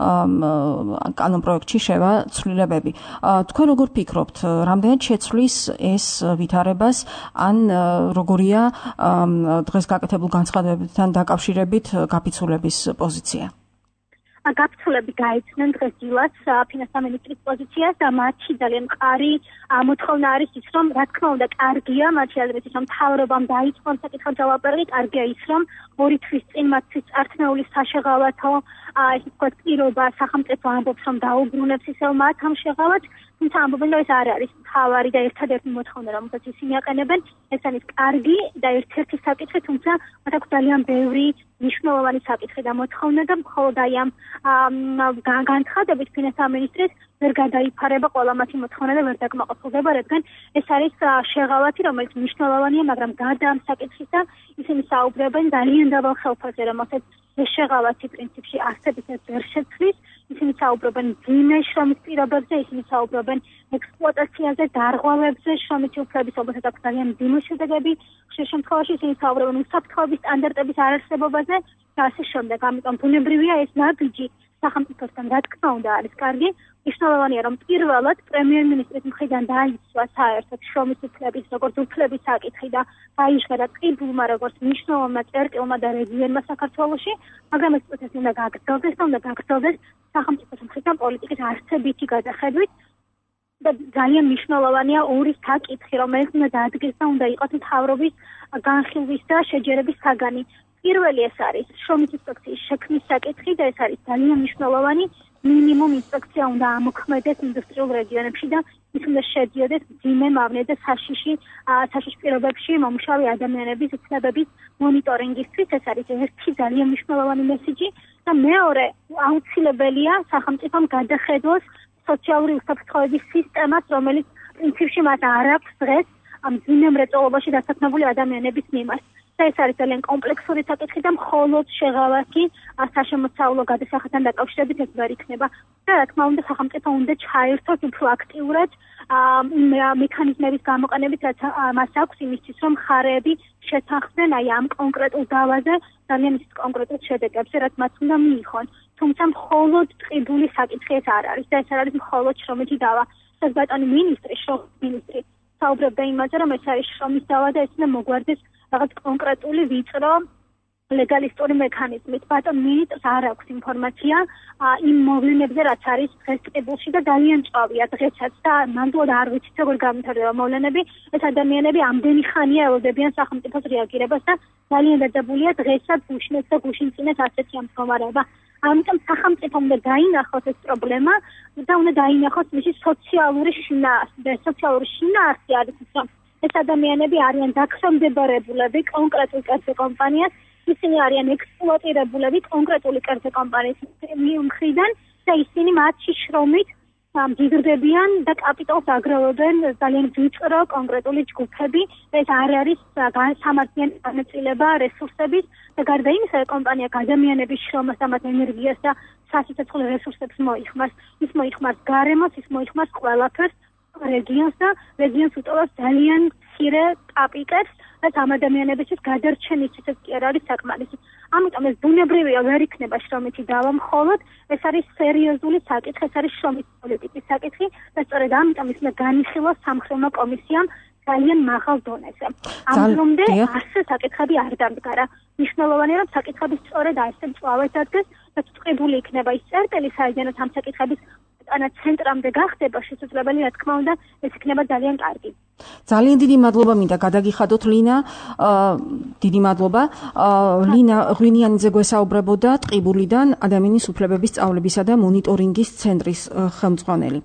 კანონპროექტში შევა ცვლილებები. თქვენ როგორ ფიქრობთ, რამდენად შეცვლის ეს ვითარებას ან როგორია დღეს გაკეთებულ განცხადებებთან დაკავშირებით გაფიცულების პოზიცია? გაფიცულები გაიცნენ დღეს დილას ფინანსთა მინისტრის პოზიციას და მათი ძალიან მყარი მოთხოვნა არის ის, რომ რა თქმა უნდა კარგია მათი აზრით, რომ მთავრობამ დაიწყო ამ საკითხად ჯავაბერლი, კარგია ის, რომ 2 თვის წინ მათთვის წართმეული საშეღავათო ეს თქვათ პირობა სახელმწიფო ამბობს, რომ დაუბრუნებს ისევ მათ ამ შეღავათს, თუმცა ამბობენ, რომ ეს არ არის მთავარი და ერთადერთი მოთხოვნა, რომელსაც ისინი აყენებენ. ეს არის კარგი და ერთ-ერთი საკითხი, თუმცა მათ აქვს ძალიან ბევრი მნიშვნელოვანი საკითხი და მოთხოვნა და მხოლოდ აი ამ განცხადებით ფინანსთა მინისტრის ვერ გადაიფარება ყველა მათი მოთხოვნა და ვერ დაკმაყოფილდება, რადგან ეს არის შეღავათი, რომელიც მნიშვნელოვანია, მაგრამ გარდა ამ საკითხისა ისინი საუბრობენ ძალიან დაბალ ხელფასზე, რომელსაც ეს შეღავათი პრინციპში არსებითად ვერ შეცვლის. ისინი საუბრობენ მძიმე შრომის პირობებზე, ისინი საუბრობენ ექსპლუატაციაზე, დარღვევებზე, შრომითი უფლების ობოთად აქვს ძალიან მძიმე შედეგები. ხშირ შემთხვევაში ისინი საუბრობენ უსაფრთხოების სტანდარტების არარსებობაზე და ასე შემდეგ. ამიტომ ბუნებრივია ეს ნაბიჯი სახელმწიფოსთან რა თქმა უნდა არის კარგი. მნიშვნელოვანია, რომ პირველად პრემიერ-მინისტრის მხრიდან დაისვა საერთოდ შრომის უფლების როგორც უფლების საკითხი და გაიჟღერა ტყიბულმა როგორც მნიშვნელოვანმა წერტილმა და რეგიონმა საქართველოში, მაგრამ ეს პროცესი უნდა გაგრძელდეს და უნდა გაგრძელდეს სახელმწიფოს მხრიდან პოლიტიკის არსებითი გადახედვით და ძალიან მნიშვნელოვანია 2 საკითხი, რომელიც უნდა დაადგეს და უნდა იყოს მთავრობის განხილვის და შეჯერების საგანი. პირველი ეს არის შრომის ინსპექციის შექმნის საკითხი და ეს არის ძალიან მნიშვნელოვანი. მინიმუმ ინსპექცია უნდა ამოქმედდეს ინდუსტრიულ რეგიონებში და ის უნდა შედიოდეს მძიმე მავნე და საშიში პირობებში მომუშავე ადამიანების უფლებების მონიტორინგისთვის. ეს არის ერთი ძალიან მნიშვნელოვანი მესიჯი და მეორე აუცილებელია სახელმწიფომ გადახედოს სოციალური უსაფრთხოების სისტემას, რომელიც პრინციპში მას არ აქვს დღეს მძიმე მრეწველობაში დასაქმებული ადამიანების მიმართ. ეს არის ძალიან კომპლექსური საკითხი და მხოლოდ შეღავათი საშემოსავლო გადასახადთან დაკავშირებით ეს ვერ იქნება. და რა თქმა უნდა სახელმწიფო უნდა ჩაერთოს უფრო აქტიურად მექანიზმების გამოყენებით, რაც მას აქვს იმისთვის, რომ მხარეები შეთანხმდნენ ამ კონკრეტულ დავაზე ძალიან ისეთ კონკრეტულ შედეგებზე, რაც მათ უნდა მიიღონ. თუმცა მხოლოდ ტყიბული საკითხი ეს არ არის და ეს არ არის მხოლოდ შრომითი დავა. ბატონი მინისტრი საუბრობდა იმაზე, რომ ეს არის შრომის დავა და ეს უნდა მოგვარდეს რაღაც კონკრეტული ვიწრო ლეგალისტური მექანიზმით. ბატონ მინისტრს არ აქვს ინფორმაცია იმ მოვლენებზე, რაც არის დღეს ტყიბულში და ძალიან ჭავია დღესაც და ნამდვილად არ ვიცით როგორ გამართლდება მოვლენები. ეს ადამიანები ამდენი ხანია ელოდებიან სახელმწიფოს რეაგირებას და ძალიან დაძაბულია დღესაც გუშინეს და გუშინწინეს ასეთი მდგომარეობა. ამიტომ სახელმწიფომ უნდა დაინახოს ეს პრობლემა და უნდა დაინახოს მისი სოციალური შინაარსი არის ის, რომ ეს ადამიანები არიან დაქვემდებარებულები კონკრეტულ კერძო კომპანიას, ისინი არიან ექსპლუატირებულები კონკრეტული კერძო კომპანიის მხრიდან და ისინი მათი შრომით მდიდრდებიან და კაპიტალს აგროვებენ ძალიან ვიწრო კონკრეტული ჯგუფები. ეს არ არის სამართლიანი განაწილება რესურსების და გარდა იმისა, კომპანია ადამიანების შრომას და მათ ენერგიას და სასიცოცხლო რესურსებს მოიხმარს. ის მოიხმარს გარემოს, ის მოიხმარს ყველაფერს რეგიონს და რეგიონს უტოვებს ძალიან მცირე კაპიტალს და ამ ადამიანებისთვის გადარჩენისთვის კი არ არის საკმარისი. ამიტომ ეს ბუნებრივია ვერ იქნება შრომითი დავა მხოლოდ, ეს არის სერიოზული საკითხი, ეს არის შრომის პოლიტიკის საკითხი და სწორედ ამიტომ ის უნდა განიხილოს სამხრივნო კომისიამ ძალიან მაღალ დონეზე. ამ დრომდე ასე საკითხები არ დამდგარა. მნიშვნელოვანია, რომ საკითხები სწორედ ასე მწვავედ დადგეს და ტყიბული იქნება ის წერტილი, საიდანაც ამ საკითხების ცენტრამდე გახდება შესაძლებელი, რა თქმა უნდა, ეს იქნება ძალიან კარგი. ძალიან დიდი მადლობა მინდა გადაგიხადოთ ლინა. დიდი მადლობა. ლინა ღვინიანიძე გვესაუბრებოდა ტყიბულიდან ადამიანის უფლებების სწავლებისა და მონიტორინგის ცენტრის ხელმძღვანელი.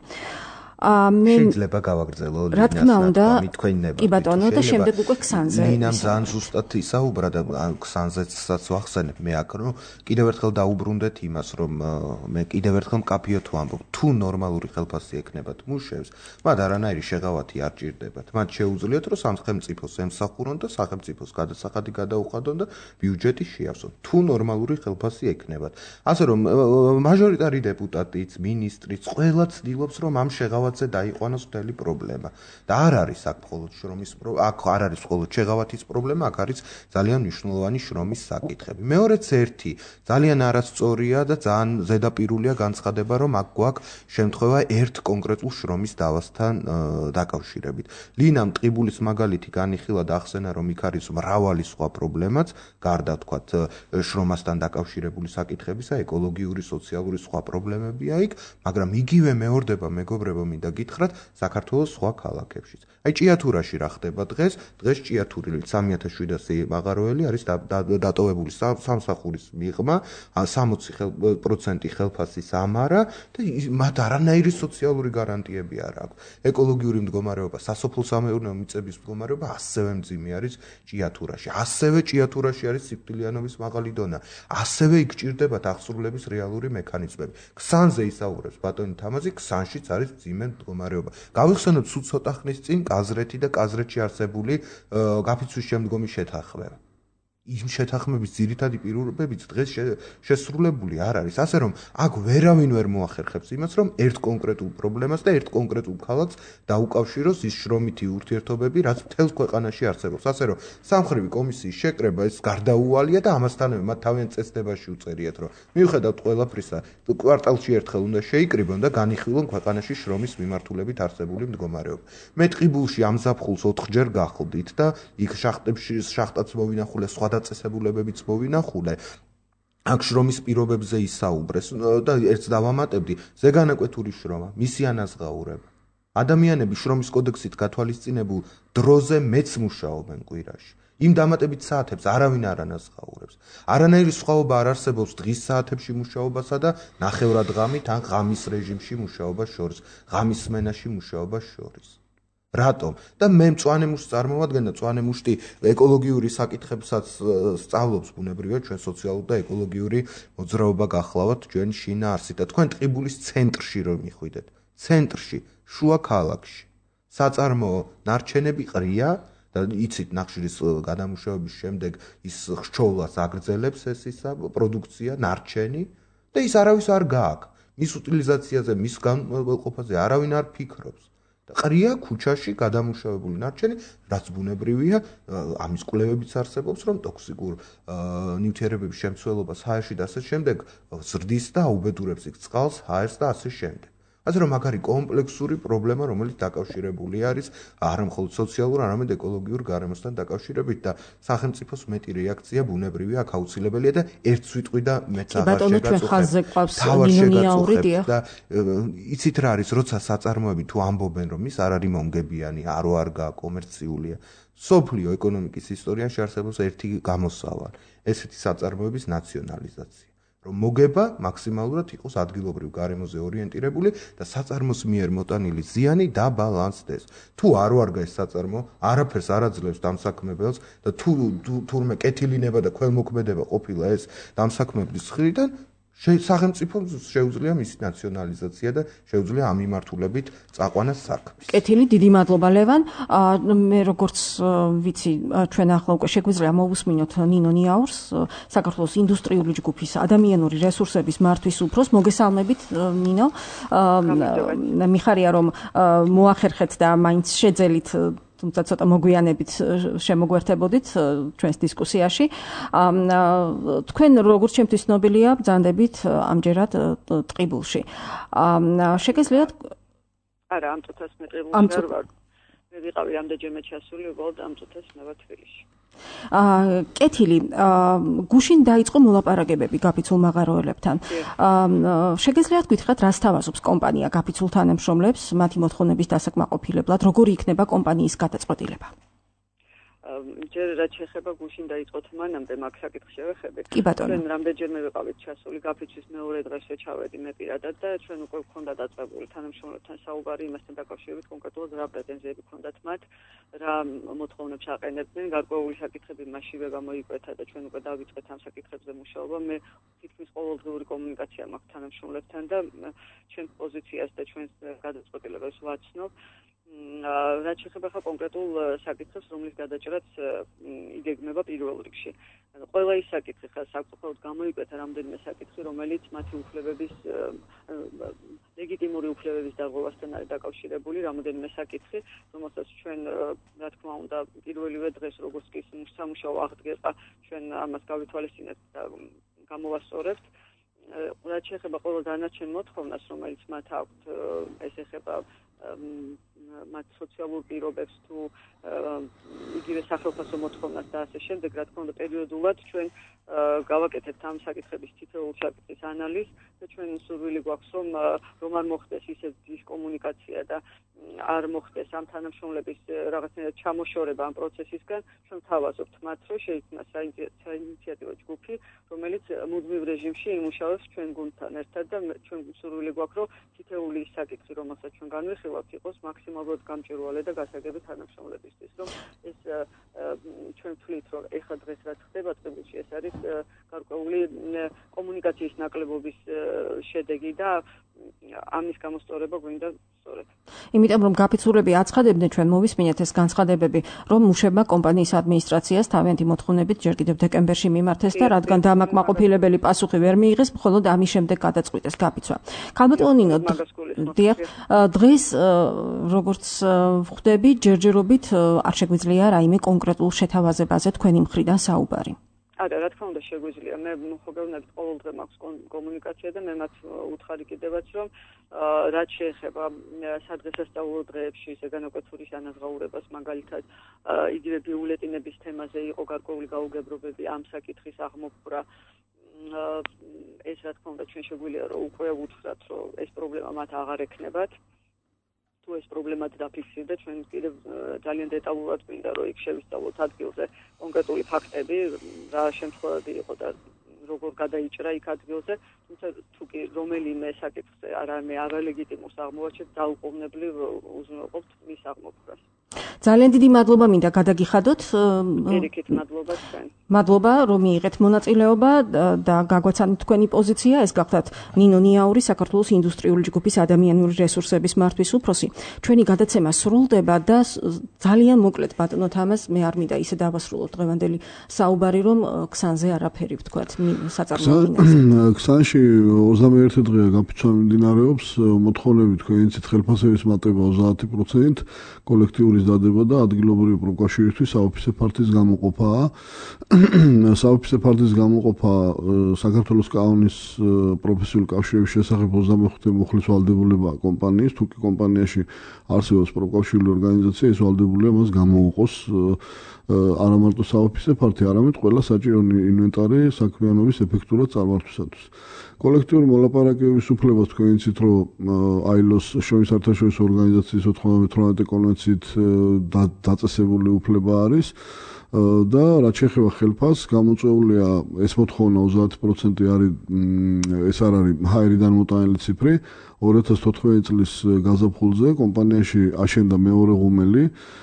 შეიძლება გავაგრძელო რა თქმა უნდა თქვენინება. კი ბატონო და შემდეგ უკვე ქსანზე. ლინამ ძალიან ზუსტად ისაუბრა და ქსანზეცსაც ვახსენებ მე აქ რომ კიდევ ერთხელ დაუბრუნდეთ იმას რომ მე კიდევ ერთხელ მკაფიოდ ვამბობ თუ ნორმალური ხელფასი ექნებათ მუშებს მათ არანაირი შეღავათი არ ჭირდებათ. მათ შეუძლიათ რომ სახელმწიფოს ემსახურონ და სახელმწიფოს გადასახადი გადაუხადონ და ბიუჯეტი შეავსონ. თუ ნორმალური ხელფასი ექნებათ. ასე რომ მაჟორიტარი დეპუტატიც, მინისტრიც ყველა ცდილობს რომ ამ შეღავათს დაიყვანოს მთელი პრობლემა და არ არის აქ მხოლოდ შრომის აქ არ არის მხოლოდ შეღავათის პრობლემა, აქ არის ძალიან მნიშვნელოვანი შრომის საკითხები. მეორეც ერთი ძალიან არასწორია და ძალიან ზედაპირულია განცხადება, რომ აქ გვაქვს შემთხვევა ერთ კონკრეტულ შრომის დავასთან დაკავშირებით. ლინამ ტყიბულის მაგალითი განიხილა და ახსენა, რომ იქ არის მრავალი სხვა პრობლემაც, გარდა თქვათ შრომასთან დაკავშირებული საკითხებისა, ეკოლოგიური, სოციალური სხვა პრობლემებია იქ, მაგრამ იგივე მეორდება მეგობრებო და გითხრათ საქართველოს სხვა ქალაქებშიც. აი ჭიათურაში რა ხდება დღეს? დღეს ჭიათურილი 3700 მაღაროელი არის დატოვებული სამსახურის მიღმა, 60% ხელფასის ამარა და მათ არანაირი სოციალური გარანტიები არ აქვს. ეკოლოგიური მდგომარეობა, სასოფლო-სამეურნეო მიწების მდგომარეობა ასევე მძიმე არის ჭიათურაში. ასევე ჭიათურაში არის სიკვდილიანობის მაღალი დონა. ასევე იქ ჭირდებათ აღსრულების რეალური მექანიზმები. ქსანზე ისაუბრებს ბატონი თამაზი, ქსანშიც არის მძიმე მდგომარეობა. გავიხსენოთ სულ ცოტა ხნის წინ კაზრეთი და კაზრეთში არსებული გაფიცვის შემდგომი შეთანხმება. იმ შეთანხმების ძირითადი პირობებიც დღეს შესრულებული არ არის. ასე რომ აქ ვერავინ ვერ მოახერხებს იმას, რომ ერთ კონკრეტულ პრობლემას და ერთ კონკრეტულ ქალაქს დაუკავშიროს ის შრომითი ურთიერთობები, რაც მთელს ქვეყანაში არსებობს. ასე რომ სამხრივი კომისიის შეკრება ეს გარდაუვალია და ამასთანავე მათ თავიანთ წესდებაში უწერიათ, რომ მიუხედავად ყველაფრისა, კვარტალში ერთხელ უნდა შეიკრიბონ და განიხილონ ქვეყანაში შრომის მიმართულებით არსებული მდგომარეობა. მე ტყიბულში ამ ზაფხულს 4-ჯერ გახლდით და იქ შახტაც მოვინახულე, სხვა დაწესებულებებიც მოვინახულე. აქ შრომის პირობებზე ისაუბრეს და ერთს დავამატებდი, ზეგანაკვეთური შრომა, მისი ანაზღაურება. ადამიანები შრომის კოდექსით გათვალისწინებულ დროზე მეც მუშაობენ კვირაში. იმ დამატებით საათებს არავინ არ ანაზღაურებს. არანაირი სხვაობა არ არსებობს დღის საათებში მუშაობასა და ნახევრადღამით ან ღამის რეჟიმში მუშაობას შორის, ღამის სმენაში მუშაობას შორის. რატომ? და მე მწვანე მუშტს წარმოვადგენ და მწვანე მუშტი ეკოლოგიური საკითხებსაც სწავლობს ბუნებრივად, ჩვენ სოციალური და ეკოლოგიური მოძრაობა გახლავთ ჩვენ შინაარსით და თქვენ ტყიბულის ცენტრში რომ მიხვიდეთ, ცენტრში, შუა ქალაქში. საწარმოო ნარჩენები ყრია და იცით ნახშირის გადამუშავების შემდეგ ის ხრჩოვლას აგრძელებს ეს ისა პროდუქცია ნარჩენი და ის არავის არ გააქვს. მის უტილიზაციაზე, მის განმავლობაში არავინ არ ფიქრობს. ყრია ქუჩაში გადამუშავებული ნარჩენი, რაც ბუნებრივია, ამის კვლევებიც არსებობს, რომ ტოქსიკურ ნივთიერებების შემცველობას ჰაერში და ასე შემდეგ ზრდის და აუბედურებს იქ წყალს, ჰაერს და ასე შემდეგ. ასე რომ აქ არის კომპლექსური პრობლემა, რომელიც დაკავშირებული არის არა მხოლოდ სოციალურ, არამედ ეკოლოგიურ გარემოსთან დაკავშირებით და სახელმწიფოს მეტი რეაქცია ბუნებრივია აქ აუცილებელია და ერთ სიტყვი და მეც აღარ შეგაწუხებ და იცით რა არის, როცა საწარმოები თუ ამბობენ, რომ ის არ არის მომგებიანი, არ კომერციულია. სოფლიო ეკონომიკის ისტორიაში არსებობს ერთი გამოსავალი, ესეთი საწარმოების ნაციონალიზაცია. რომ მოგება მაქსიმალურად იყოს ადგილობრივ გარემოზე ორიენტირებული და საწარმოს მიერ მოტანილი ზიანი დაბალანსდეს. თუ არ ვარგა ეს საწარმო, არაფერს არ აძლევს დამსაქმებელს და თუ თურმე კეთილინება და ქველმოქმედება ყოფილა ეს დამსაქმებლის მხრიდან, სახელმწიფოს შეუძლია მისი ნაციონალიზაცია და შეუძლია ამ მიმართულებით წაყვანა საქმეს. კეთილი, დიდი მადლობა ლევან. მე როგორც ვიცი, ჩვენ ახლა უკვე შეგვიძლია მოვუსმინოთ ნინო ნიაურს, საქართველოს ინდუსტრიული ჯგუფის ადამიანური რესურსების მართვის უფროს. მოგესალმებით ნინო. მიხარია რომ მოახერხეთ და მაინც შეძელით თუმცა ცოტა მოგვიანებით შემოგვერთებოდით ჩვენს დისკუსიაში. თქვენ როგორც ჩემთვის ცნობილია, ბრძანდებით ამჯერად ტყიბულში. შეგეძლიათ? არა, ამ წუთას მე ტყიბულში ვარ. მე ვიყავი ამდენჯერმე ჩასული, უბრალოდ ამ წუთას მე ვარ თბილისში. კეთილი, გუშინ დაიწყო მოლაპარაკებები გაფიცულ მაღაროელებთან. შეგეძლიათ გითხრათ, რას თავაზობს კომპანია გაფიცულ თანამშრომლებს, მათი მოთხოვნების დასაკმაყოფილებლად, როგორი იქნება კომპანიის გადაწყვეტილება? ჯერ რაც შეეხება გუშინ დაიწყოთ მანამდე მაგ საკითხს შევეხებით. კი ბატონო. ჩვენ რამდენჯერმე ვიყავით ჩასული გაფიცვის მეორე დღესვე ჩავედი მე პირადად და ჩვენ უკვე გვქონდა დაწყებული თანამშრომლებთან საუბარი იმასთან დაკავშირებით, კონკრეტულად რა პრეტენზიები ჰქონდათ მათ, რა მოთხოვნებს აყენებდნენ, გარკვეული საკითხები მასშივე გამოიკვეთა და ჩვენ უკვე დავიწყეთ ამ საკითხებზე მუშაობა. მე თითქმის ყოველდღიური კომუნიკაცია მაქვს თანამშრომლებთან და ჩვენს პოზიციას და ჩვენს გადაწყვეტილებას ვაცნობ. რაც შეეხება ხა კონკრეტულ საკითხებს, რომლის გადაჭრაც იგეგმება პირველ რიგში. ყველა ის საკითხი ხა საკუთრად გამოიკვეთა რამდენიმე საკითხი, რომელიც მათი უფლებების ლეგიტიმური უფლებების დარღვევასთან არის დაკავშირებული, რამდენიმე საკითხი, რომელსაც ჩვენ რა თქმა უნდა პირველივე დღეს როგორც კი სამუშაო აღდგება, ჩვენ ამას გავითვალისწინებთ და გამოვასწორებთ. რაც შეეხება ყოველ დანარჩენ მოთხოვნას, რომელიც მათ აქვთ, ეს ეხება მათ სოციალურ პირობებს თუ იგივე სახელმწიფო მოთხოვნას და ასე შემდეგ, რა თქმა უნდა პერიოდულად ჩვენ გავაკეთებთ ამ საკითხების თითოეულ საკითხის ანალიზს და ჩვენ სურვილი გვაქვს რომ არ მოხდეს ისე დისკომუნიკაცია და არ მოხდეს ამ თანამშრომლების რაღაცნაირად ჩამოშორება ამ პროცესისგან. ჩვენ თავაზობთ მათ, რომ შეიქმნას საინიციატივო ჯგუფი, რომელიც მუდმივ რეჟიმში იმუშავებს ჩვენ გუნდთან ერთად და ჩვენ სურვილი გვაქვს, რომ თითოეული ის საკითხი, რომელსაც ჩვენ განვიხილავთ, იყოს მაქსიმალურად გამჭვირვალე და გასაგები თანამშრომლებისთვის, რომ ეს ჩვენ ვთვლით, რომ ეხლა დღეს რაც ხდება ტყიბულში, ეს არის გარკვეული კომუნიკაციის ნაკლებობის შედეგი და ამის გამოსწორება გვინდა სწორედ. იმიტომ რომ გაფიცულები აცხადებდნენ, ჩვენ მოვისმინეთ ეს განცხადებები, რომ მუშებმა კომპანიის ადმინისტრაციას თავიანთი მოთხოვნებით ჯერ კიდევ დეკემბერში მიმართეს და რადგან დამაკმაყოფილებელი პასუხი ვერ მიიღეს, მხოლოდ ამის შემდეგ გადაწყვიტეს გაფიცვა. ქალბატონო ნინო, დღეს როგორც ვხვდები, ჯერჯერობით არ შეგვიძლია რაიმე კონკრეტულ შეთავაზებაზე თქვენი მხრიდან საუბარი. არა, რა თქმა უნდა შეგვიძლია. მე ხო გეუბნებით ყოველდღე მაქვს კომუნიკაცია და მე მათ უთხარი კიდევაც, რომ რაც შეეხება სადღესასწაულო დღეებში საგანაკვეთურის ანაზღაურებას, მაგალითად, იგივე ბიულეტინების თემაზე იყო გარკვეული გაუგებრობები ამ საკითხის აღმოფხვრა. ეს რა თქმა უნდა ჩვენ შეგვიძლია რომ უკვე უთხრათ, რომ ეს პრობლემა მათ აღარ ექნებათ. თუ ეს პრობლემად დაფიქსირდა, ჩვენ კიდევ ძალიან დეტალურად გვინდა რომ იქ შევისწავლოთ ადგილზე კონკრეტული ფაქტები, რა შემთხვევები იყო და როგორ გადაიჭრა იქ ადგილზე, თუმცა თუ კი რომელიმე საკითხზე არალეგიტიმურს აღმოვაჩენთ, დაუყოვნებლივ უზრუნველყოფთ მის აღმოფხვრას. ძალიან დიდი მადლობა მინდა გადაგიხადოთ. Ერიკით მადლობა თქვენ. მადლობა რომ მიიღეთ მონაწილეობა და გაგვაცანით თქვენი პოზიცია. ეს გახლავთ ნინო ნიაური, საქართველოს ინდუსტრიული ჯგუფის ადამიანური რესურსების მართვის უფროსი. ჩვენი გადაცემა სრულდება და ძალიან მოკლედ ბატონო თამაზ, მე არ მინდა ისე დავასრულოთ დღევანდელი საუბარი, რომ ქსანზე არაფერი ვთქვათ საწარმოო. ქსანში 21 დღეა გაფიცვა მიმდინარეობს, მოთხოვნები თქვენიცით ხელფასების მატება 30%, კოლექტიური დადება და ადგილობრივი პროფკავშირისთვის საოფისე ფართის გამოყოფაა. საოფისე ფართის გამოყოფა საქართველოს კანონის პროფესიული კავშირების შესახებ 25 მუხლის ვალდებულებაა კომპანიის, თუ კი კომპანიაში არსებობს პროფკავშირული ორგანიზაცია, ეს ვალდებულია მას გამოუყოს არა მარტო საოფისე ფართი, არამედ ყველა საჭირო ინვენტარი საქმიანობის ეფექტურად წარმართვისათვის. კოლექტიური მოლაპარაკებების უფლებას თქვენ იცით, რომ ILO-ს შრომის საერთაშორისო ორგანიზაციის 98 კონვენციით დაწესებული უფლება არის და რაც შეეხება ხელფასს, გამოწვეულია ეს მოთხოვნა 30% არის ეს არ არის ჰაერიდან მოტანილი ციფრი. 2014 წლის გაზაფხულზე კომპანიაში აშენდა მეორე ღუმელი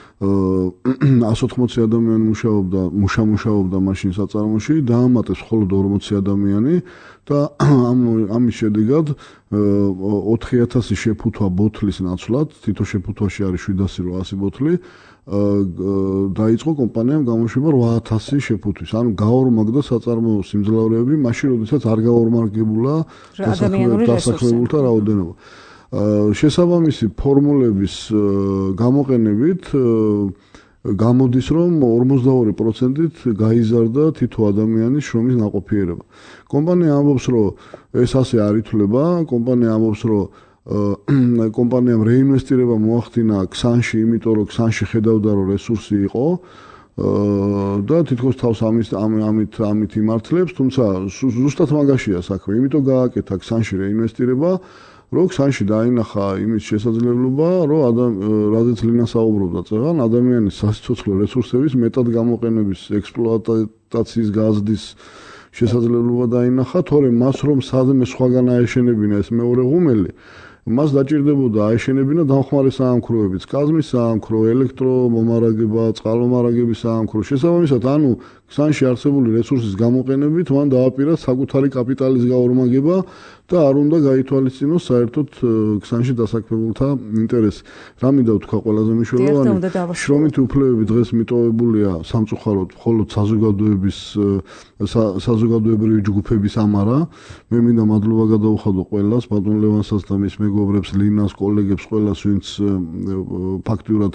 180 ადამიანი მუშაობდა მაშინ საწარმოში, დაამატეს მხოლოდ 40 ადამიანი და ამის შედეგად 4000 შეფუთვა ბოთლის ნაცვლად, თითო შეფუთვაში არის 700-800 ბოთლი, დაიწყო კომპანიამ გამოშვება 8000 შეფუთვის. ანუ გაორმაგდა საწარმოო სიმძლავრეები, მაშინ როდესაც არ გაორმაგებულა დასახლებულთა რაოდენობა. შესაბამისი ფორმულების გამოყენებით გამოდის, რომ 42%-ით გაიზარდა თითო ადამიანის შრომის ნაყოფიერება. კომპანია ამბობს, რომ ეს ასე არ ითვლება, კომპანია ამბობს, რომ კომპანიამ რეინვესტირება მოახდინა ქსანში, იმიტომ რომ ქსანში ხედავდა, რომ რესურსი იყო და თითქოს თავს ამით იმართლებს, თუმცა ზუსტად მაგაშია საქმე, იმიტომ გააკეთა ქსანში რეინვესტირება, რომ ქსანში დაინახა იმის შესაძლებლობა, რომ რადგან ლინა საუბრობდა წეღან, ადამიანის სასიცოცხლო რესურსების მეტად გამოყენების, ექსპლუატაციის გაზრდის შესაძლებლობა დაინახა, თორემ მას რომ სადმე სხვაგან აეშენებინა ეს მეორე ღუმელი, მას დაჭირდებოდა აეშენებინა დამხმარე საამქროებიც, კაზმის საამქრო, ელექტრომომარაგება, წყალმომარაგების საამქრო. შესაბამისად, ანუ ქსანში არსებული რესურსის გამოყენებით მან დააპირა საკუთარი კაპიტალის გაორმაგება და არ უნდა გაითვალისწინოს საერთოდ ქსანში დასაქმებულთა ინტერესი. რა მინდა ვთქვა ყველაზე მნიშვნელოვანი, შრომითი უფლებები დღეს მიტოვებულია სამწუხაროდ მხოლოდ საზოგადოებრივი ჯგუფების ამარა. მე მინდა მადლობა გადაუხადო ყველას, ბატონ ლევანსაც და მის მეგობრებს, ლინას, კოლეგებს, ყველას, ვინც ფაქტიურად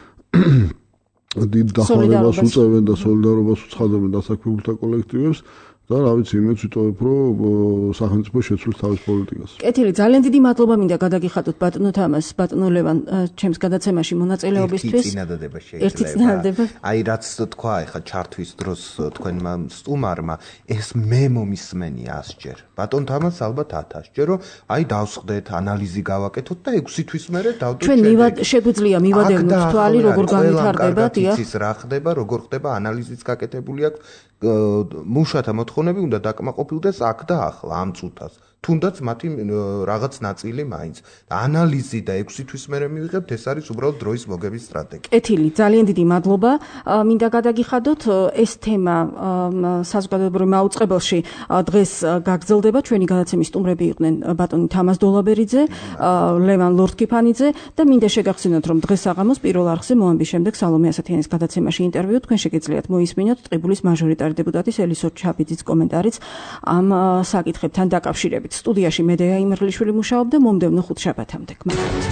დიდ დახმარებას უწევენ და სოლიდარობას უცხადობენ დასაქმებულთა კოლექტივებს და რა ვიცი, იმედს ვიტოვებ, რომ სახელმწიფო შეცვლის თავის პოლიტიკას. კეთილი, ძალიან დიდი მადლობა მინდა გადაგიხადოთ ბატონო თამაზ, ბატონო ლევან, ჩემს გადაცემაში მონაწილეობისთვის. ერთი წინადადება. აი რაც თქვა ეხა ჩართვის დროს თქვენმა სტუმარმა, ეს მე მომისმენია 100-ჯერ. ბატონ თამაზ ალბათ 1000-ჯერ, რომ აი დავსხდეთ, ანალიზი გავაკეთოთ და 6 თვის მერე დავდოთ. ჩვენ შეგვიძლია მივადევნოთ თვალი, როგორ განვითარდება, დიახ. რა ხდება, როგორ ხდება, ანალიზიც გაკეთებული აქვს. მუშათა მოთხოვნები უნდა დაკმაყოფილდეს აქ და ახლა ამ წუთას. თუნდაც მათი რაღაც ნაწილი მაინც. ანალიზი და 6 თვის მერე მივიღებთ, ეს არის უბრალოდ დროის მოგების სტრატეგია. კეთილი, ძალიან დიდი მადლობა. მინდა გადაგიხადოთ, ეს თემა საზოგადოებრივ მაუწყებელში დღეს გაგრძელდება. ჩვენი გადაცემის სტუმრები იყვნენ ბატონი თამაზ დოლაბერიძე, ლევან ლორთქიფანიძე და მინდა შეგახსენოთ, რომ დღეს საღამოს პირველ არხზე მოამბის შემდეგ სალომე ასათიანის გადაცემაში ინტერვიუ თქვენ შეგიძლიათ მოისმინოთ ტყიბულის მაჟორიტარი დეპუტატის ელისო ჩაბიძის კომენტარიც ამ საკითხებთან დაკავშირებით. სტუდიაში მედეა იმერლიშვილი მუშაობდა, მომდევნო ხუთშაბათამდე. გმადლობთ.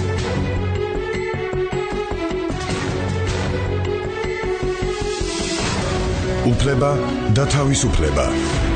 უფლება და თავისუფლება.